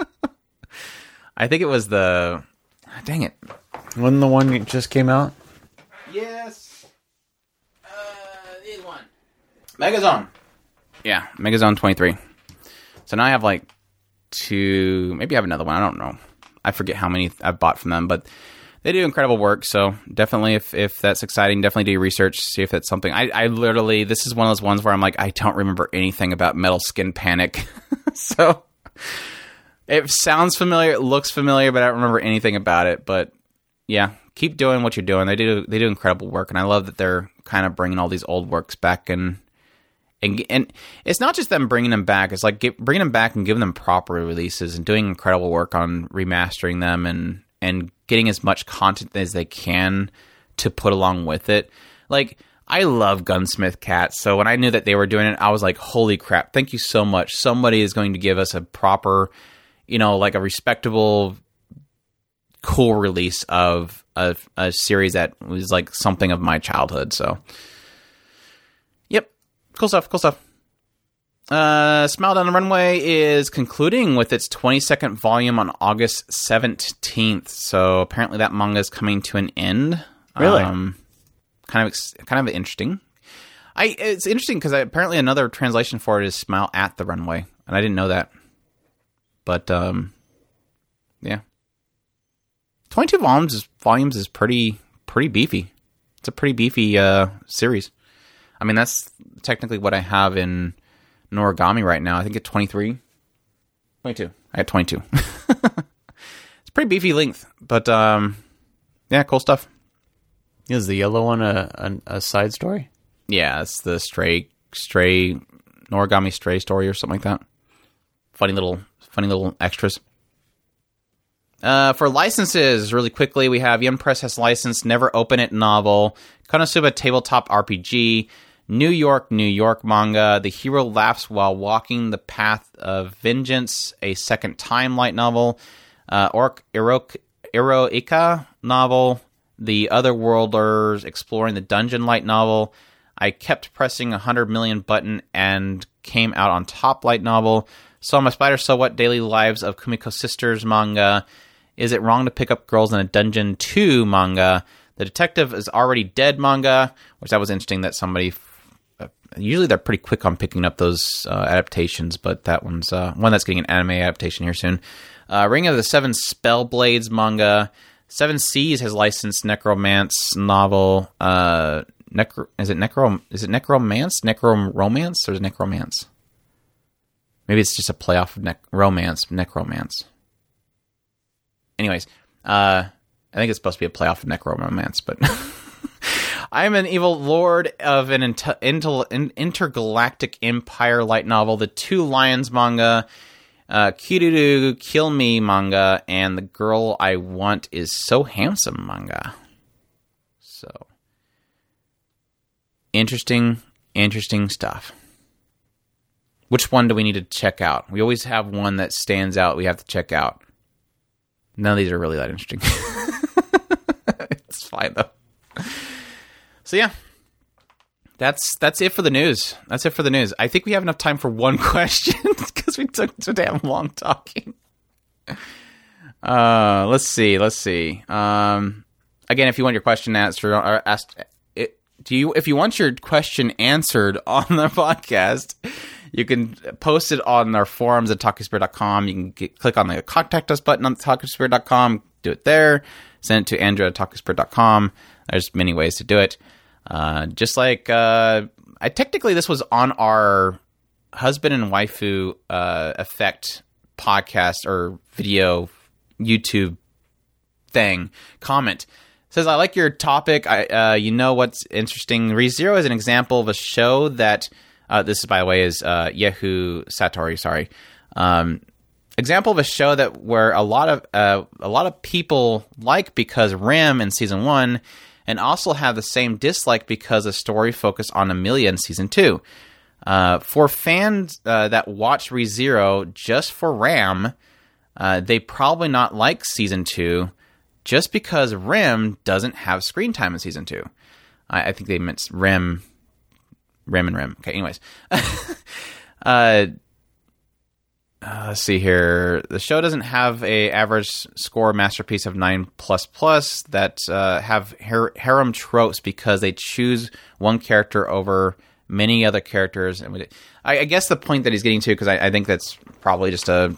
I think it was dang it. Wasn't the one that just came out? Yes. This one. Megazone. Yeah, Megazone 23. So now I have like 2, maybe I have another one. I don't know. I forget how many I've bought from them, but they do incredible work. So definitely, if that's exciting, definitely do your research, see if that's something. I literally, this is one of those ones where I'm like, I don't remember anything about Metal Skin Panic. So it sounds familiar, it looks familiar, but I don't remember anything about it. But yeah, keep doing what you're doing. They do incredible work, and I love that they're kind of bringing all these old works back and it's not just them bringing them back. It's like bringing them back and giving them proper releases and doing incredible work on remastering them and getting as much content as they can to put along with it. Like, I love Gunsmith Cats, so when I knew that they were doing it, I was like, holy crap, thank you so much. Somebody is going to give us a proper, like a respectable, cool release of a series that was like something of my childhood. So, yep. Cool stuff. Smile Down the Runway is concluding with its 22nd volume on August 17th. So apparently that manga is coming to an end. Really? Kind of interesting. It's interesting because apparently another translation for it is Smile at the Runway, and I didn't know that. But yeah, 22 volumes is pretty beefy. It's a pretty beefy series. I mean, that's technically what I have in Noragami right now. I think it's 23. 22. I had 22. It's pretty beefy length, but yeah, cool stuff. Is the yellow one a side story? Yeah, it's the stray Noragami Stray story or something like that. Funny little extras. For licenses, really quickly, we have Yen Press has licensed Never Open It novel, Konosuba tabletop RPG, New York manga, The Hero Laughs While Walking the Path of Vengeance, a second time light novel, Eroica novel, The Otherworlders Exploring the Dungeon light novel, I Kept Pressing 100 Million Button and Came Out on Top light novel, Saw My Spider So What Daily Lives of Kumiko Sisters manga, Is It Wrong to Pick Up Girls in a Dungeon 2 manga, The Detective Is Already Dead manga, which that was interesting that somebody... Usually they're pretty quick on picking up those adaptations, but that one's one that's getting an anime adaptation here soon. Ring of the Seven Spellblades manga. Seven Seas has licensed Necromance novel. Is it Necromance? Necromance? Or is it Necromance? Maybe it's just a playoff of Necromance. Anyways, I think it's supposed to be a playoff of Necromance, but... I am an evil lord of an intergalactic empire light novel, The Two Lions manga, Kiruru Kill Me manga, and The Girl I Want Is So Handsome manga. So, interesting stuff. Which one do we need to check out? We always have one that stands out we have to check out. None of these are really that interesting. It's fine, though. So yeah, that's it for the news. I think we have enough time for one question because we took so damn long talking. Let's see. Again, if you want your question answered or asked, if you want your question answered on the podcast, you can post it on our forums at talkingspirit.com. You can click on the contact us button on talkingspirit.com. Do it there. Send it to Andrew at talkingspirit.com. There's many ways to do it. Just like technically this was on our husband and waifu effect podcast or video YouTube thing. Comment says, I like your topic. What's interesting. ReZero is an example of a show that this is, by the way, is Yehu Satori. Sorry. example of a show that where a lot of people like because Rem in season 1, and also have the same dislike because the story focused on Emilia in season 2. For fans that watch ReZero just for Ram, they probably not like season 2 just because Rem doesn't have screen time in season 2. I think they meant Rem and Rem. Okay, anyways. Let's see here. The show doesn't have a average score masterpiece of 9++ that have harem tropes because they choose one character over many other characters. And I guess the point that he's getting to, because I think that's probably just a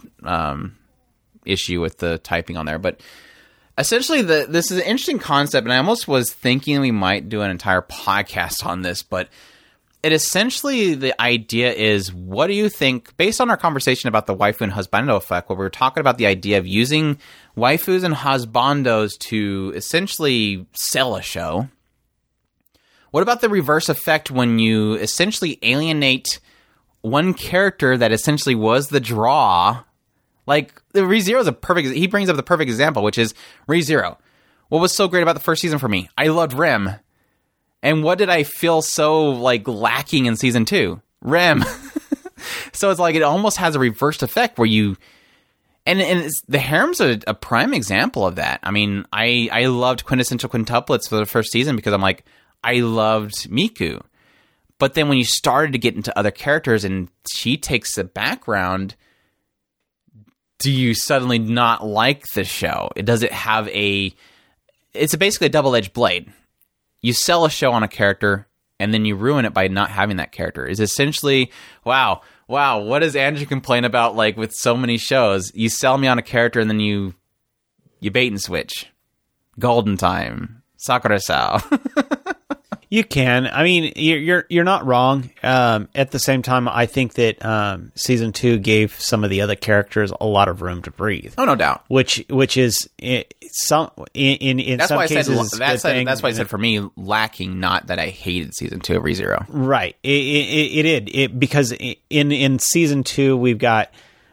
issue with the typing on there, but essentially this is an interesting concept, and I almost was thinking we might do an entire podcast on this, but it essentially, the idea is, what do you think, based on our conversation about the waifu and husbando effect, where we were talking about the idea of using waifus and husbandos to essentially sell a show, what about the reverse effect when you essentially alienate one character that essentially was the draw? Like, ReZero is he brings up the perfect example, which is ReZero. What was so great about the first season for me? I loved Rem. And what did I feel so, like, lacking in season 2? Rem. So it's like, it almost has a reversed effect where you... And the harem's a prime example of that. I mean, I loved Quintessential Quintuplets for the first season because I'm like, I loved Miku. But then when you started to get into other characters and she takes the background, do you suddenly not like the show? Does it have it's basically a double-edged blade. You sell a show on a character, and then you ruin it by not having that character. Is essentially, wow, what does Andrew complain about, like, with so many shows? You sell me on a character, and then you bait and switch. Golden Time. Sakura-sao. You can. I mean, you're not wrong. At the same time, I think that season 2 gave some of the other characters a lot of room to breathe. Oh, no doubt. Which is in some cases that's why I said for me lacking. Not that I hated season 2 of ReZero. Right. It did because in season 2 we got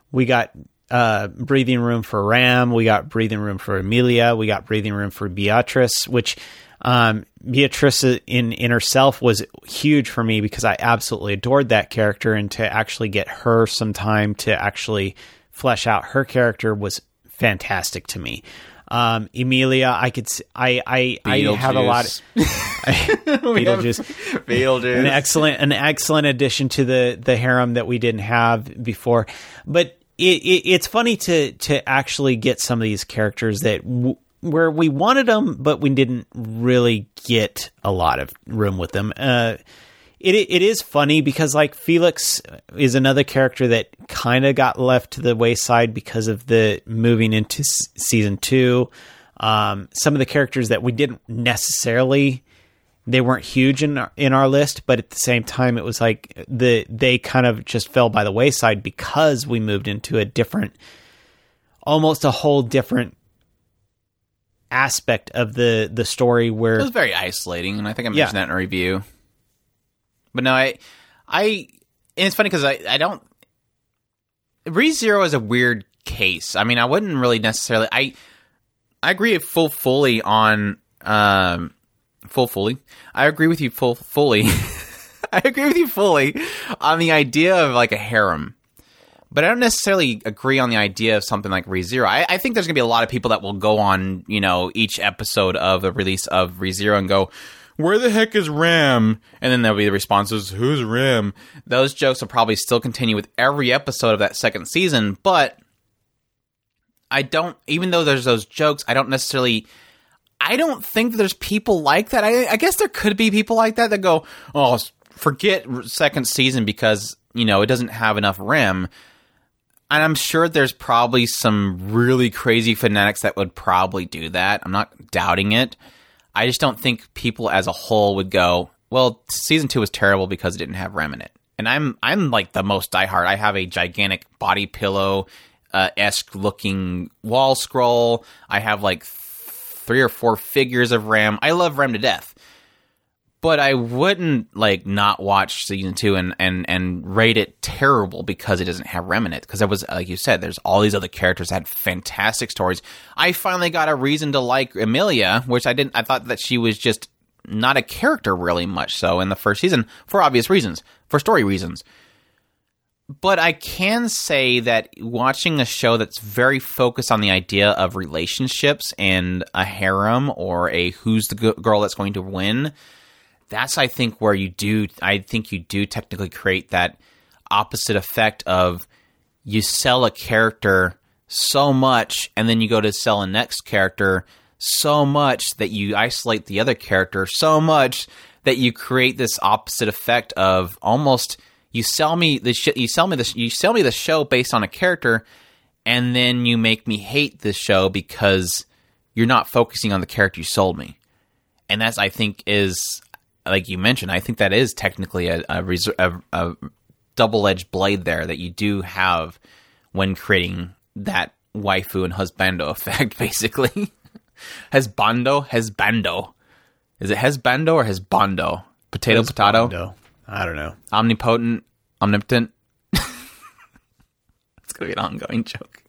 breathing room for Ram. We got breathing room for Emilia. We got breathing room for Beatrice, which. Beatrice in herself was huge for me because I absolutely adored that character, and to actually get her some time to actually flesh out her character was fantastic to me. Emilia, I have a lot of Beetlejuice. An excellent addition to the harem that we didn't have before. But it's funny to actually get some of these characters that where we wanted them, but we didn't really get a lot of room with them. It is funny because, like, Felix is another character that kind of got left to the wayside because of the moving into season 2. Some of the characters that we didn't necessarily, they weren't huge in our list, but at the same time, it was like they kind of just fell by the wayside because we moved into almost a whole different aspect of the story where it was very isolating, and I think I mentioned that in a review. But no, and it's funny because I don't. ReZero is a weird case. I mean, I wouldn't really necessarily. I agree fully on fully. I agree with you fully. I agree with you fully on the idea of like a harem. But I don't necessarily agree on the idea of something like ReZero. I think there's going to be a lot of people that will go on, each episode of the release of ReZero and go, where the heck is Ram? And then there'll be the responses, who's Ram? Those jokes will probably still continue with every episode of that second season, but even though there's those jokes, I don't think there's people like that. I guess there could be people like that go, oh, forget second season because, it doesn't have enough Ram. And I'm sure there's probably some really crazy fanatics that would probably do that. I'm not doubting it. I just don't think people as a whole would go, well, season 2 was terrible because it didn't have Rem in it. And I'm like the most diehard. I have a gigantic body pillow esque looking wall scroll. I have like 3 or 4 figures of Rem. I love Rem to death. But I wouldn't like not watch season 2 and rate it terrible because it doesn't have Rem in it. Because it was, like you said, there's all these other characters that had fantastic stories. I finally got a reason to like Emilia, which I didn't. I thought that she was just not a character really much so in the first season for obvious reasons, for story reasons. But I can say that watching a show that's very focused on the idea of relationships and a harem or a who's the girl that's going to win. That's, I think, where you do technically create that opposite effect of you sell a character so much and then you go to sell a next character so much that you isolate the other character so much that you create this opposite effect of almost you sell me the show based on a character and then you make me hate this show because you're not focusing on the character you sold me. And that's, I think, is... like you mentioned, I think that is technically a double-edged blade there that you do have when creating that waifu and husbando effect, basically. Husbando. Is it husbando or husbando? Potato. I don't know. Omnipotent, omnipotent. It's going to be an ongoing joke.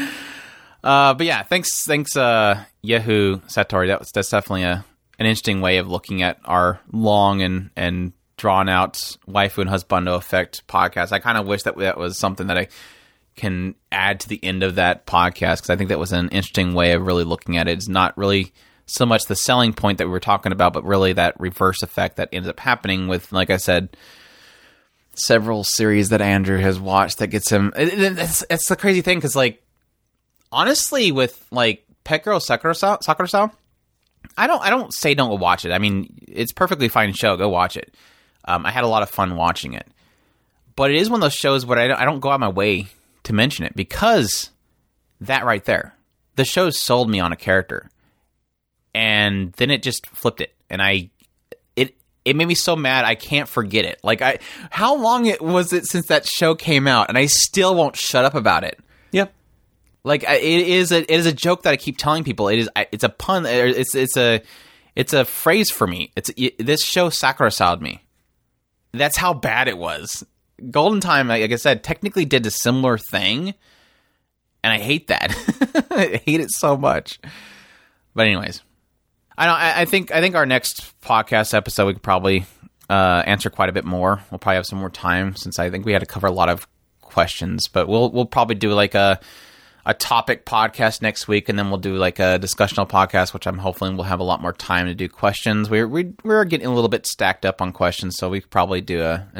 But yeah, thanks, Yahoo Satori. That's definitely an interesting way of looking at our long and drawn out waifu and husbando effect podcast. I kind of wish that was something that I can add to the end of that podcast because I think that was an interesting way of really looking at it. It's not really so much the selling point that we were talking about, but really that reverse effect that ends up happening with, like I said, several series that Andrew has watched that gets him. It's the crazy thing because, like, honestly, with like Pekro Sakura-san, I don't say don't go watch it. I mean, it's a perfectly fine show. Go watch it. I had a lot of fun watching it. But it is one of those shows where I don't go out of my way to mention it because that right there, the show sold me on a character. And then it just flipped it. And it made me so mad I can't forget it. Like, how long was it since that show came out? And I still won't shut up about it. Yep. Like, it is a joke that I keep telling people. It's a pun. It's a phrase for me. This show Sakura-sa'd me. That's how bad it was. Golden Time, like I said, technically did a similar thing, and I hate that. I hate it so much. But anyways, I think our next podcast episode we could probably answer quite a bit more. We'll probably have some more time since I think we had to cover a lot of questions. But we'll probably do like a topic podcast next week, and then we'll do like a discussional podcast, which I'm hoping we'll have a lot more time to do questions. We're getting a little bit stacked up on questions, so we could probably do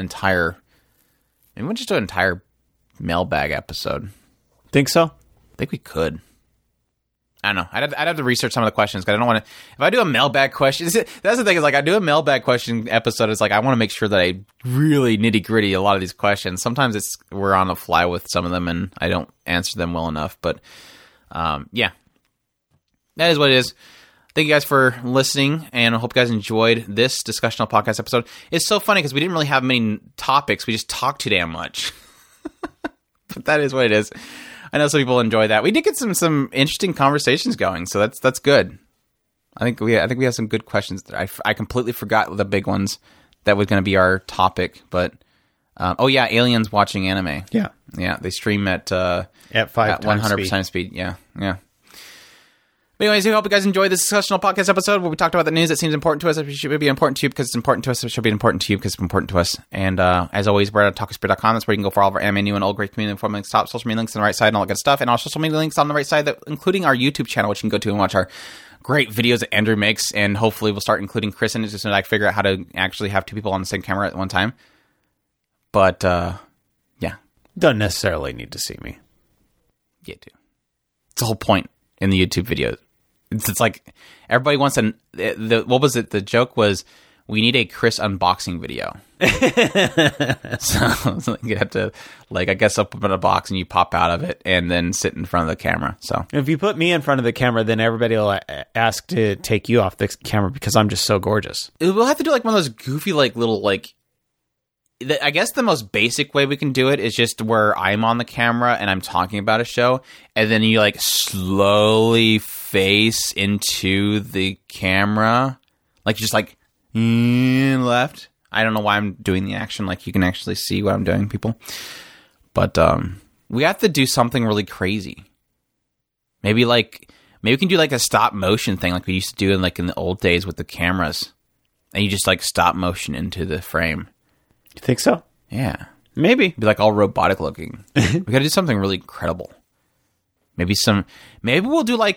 we'll just do an entire mailbag episode. Think so? I think we could. I don't know. I'd have to research some of the questions because I don't want to. If I do a mailbag question, that's the thing is like I do a mailbag question episode. It's like I want to make sure that I really nitty gritty a lot of these questions. Sometimes we're on the fly with some of them and I don't answer them well enough. But yeah, that is what it is. Thank you guys for listening, and I hope you guys enjoyed this discussional podcast episode. It's so funny because we didn't really have many topics. We just talked too damn much. But that is what it is. I know some people enjoy that. We did get some interesting conversations going, so that's good. I think we have some good questions. I completely forgot the big ones that was going to be our topic, but aliens watching anime. Yeah, they stream at 100% speed. Yeah. But anyways, we hope you guys enjoyed this discussional podcast episode where we talked about the news that seems important to us. It should be important to you because it's important to us. It should be important to you because it's important to us. And as always, we're at talkaspirit.com. That's where you can go for all of our anime, new and old, great community inform links, top social media links on the right side and all that good stuff. And our social media links on the right side, including our YouTube channel, which you can go to and watch our great videos that Andrew makes. And hopefully we'll start including Chris in it just so that I can figure out how to actually have two people on the same camera at one time. But, yeah. Don't necessarily need to see me. Yeah, dude. It's the whole point in the YouTube videos. It's like everybody wants what was it? The joke was we need a Chris unboxing video. So you have to I guess open a box and you pop out of it and then sit in front of the camera. So if you put me in front of the camera, then everybody will ask to take you off the camera because I'm just so gorgeous. We'll have to do like one of those goofy little I guess the most basic way we can do it is just where I'm on the camera and I'm talking about a show, and then you slowly face into the camera, and left. I don't know why I'm doing the action. Like, you can actually see what I'm doing, people. But we have to do something really crazy. Maybe we can do like a stop motion thing like we used to do in the old days with the cameras. And you just like stop motion into the frame. You think so? Yeah. Maybe. Be like all robotic looking. We got to do something really incredible. Maybe we'll do like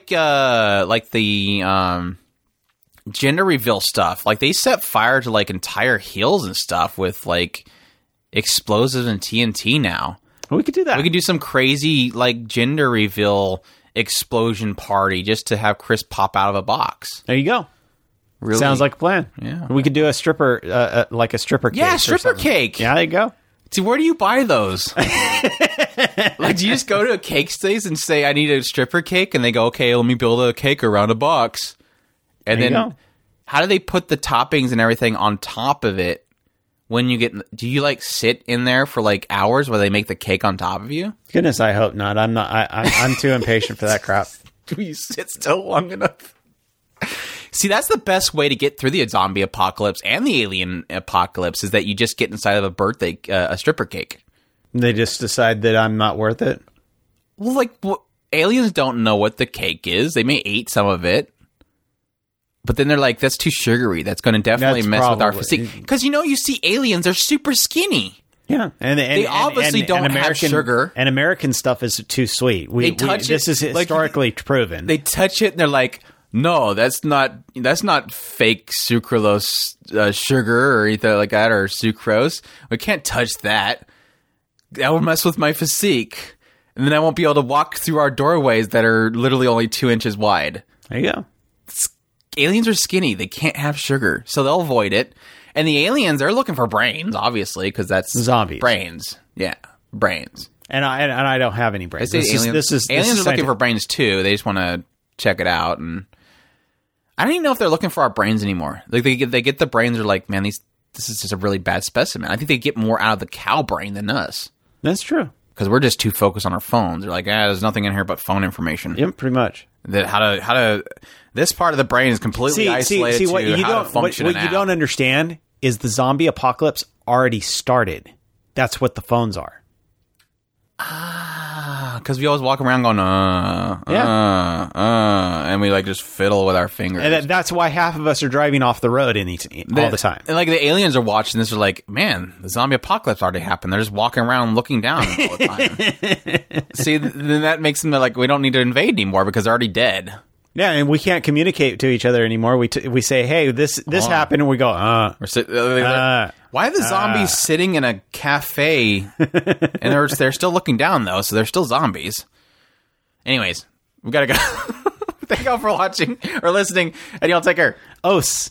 the gender reveal stuff. Like, they set fire to like entire hills and stuff with like explosives and TNT now. We could do that. We could do some crazy like gender reveal explosion party just to have Chris pop out of a box. There you go. Really? Sounds like a plan. Yeah. We could do a stripper, like a stripper cake. Yeah, stripper cake. Yeah, there you go. See, where do you buy those? Like, do you just go to a cake place and say, I need a stripper cake? And they go, okay, let me build a cake around a box. And then how do they put the toppings and everything on top of it when you get... Do you, like, sit in there for, like, hours while they make the cake on top of you? Goodness, I hope not. I'm too impatient for that crap. Do you sit still long enough? See, that's the best way to get through the zombie apocalypse and the alien apocalypse, is that you just get inside of a stripper cake. They just decide that I'm not worth it? Well, like, aliens don't know what the cake is. They may eat some of it. But then they're like, that's too sugary. That's going to definitely mess with our physique. Because, you see aliens, they're super skinny. Yeah. And they obviously don't have sugar. And American stuff is too sweet. This is historically proven. They touch it and they're like, no, that's not fake sucralose sugar or anything like that, or sucrose. We can't touch that. That will mess with my physique. And then I won't be able to walk through our doorways that are literally only 2 inches wide. There you go. Aliens are skinny. They can't have sugar, so they'll avoid it. And the aliens, they're looking for brains, obviously, because that's zombies. Brains. Yeah, brains. And I don't have any brains. Aliens are looking for brains, too. They just want to check it out. And I don't even know if they're looking for our brains anymore. Like, they get the brains, they're like, man, this is just a really bad specimen. I think they get more out of the cow brain than us. That's true. Because we're just too focused on our phones. They're like, there's nothing in here but phone information. Yep, pretty much. This part of the brain is completely isolated to how to function. What you don't understand is the zombie apocalypse already started. That's what the phones are. Because we always walk around going, and we like just fiddle with our fingers. And that's why half of us are driving off the road all the time. And like the aliens are watching this, are like, man, the zombie apocalypse already happened. They're just walking around looking down all the time. See, then that makes them like, we don't need to invade anymore because they're already dead. Yeah, and we can't communicate to each other anymore. We say, hey, this happened, and we go, why are the zombies sitting in a cafe? And they're still looking down, though, so they're still zombies. Anyways, we gotta go. Thank y'all for watching or listening, and y'all take care. Os.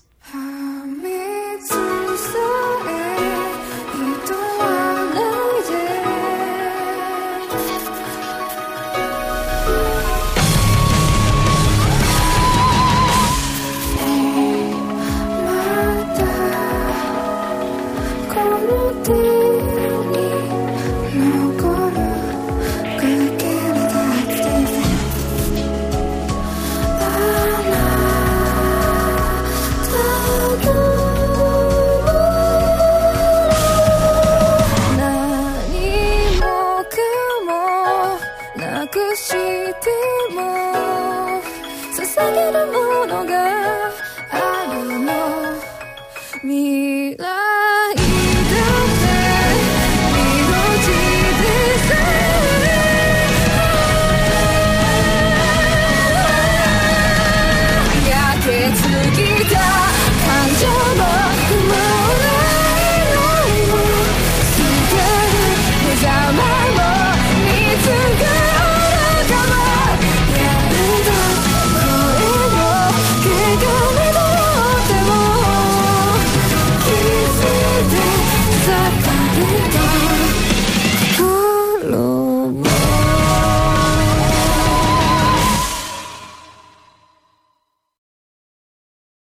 Me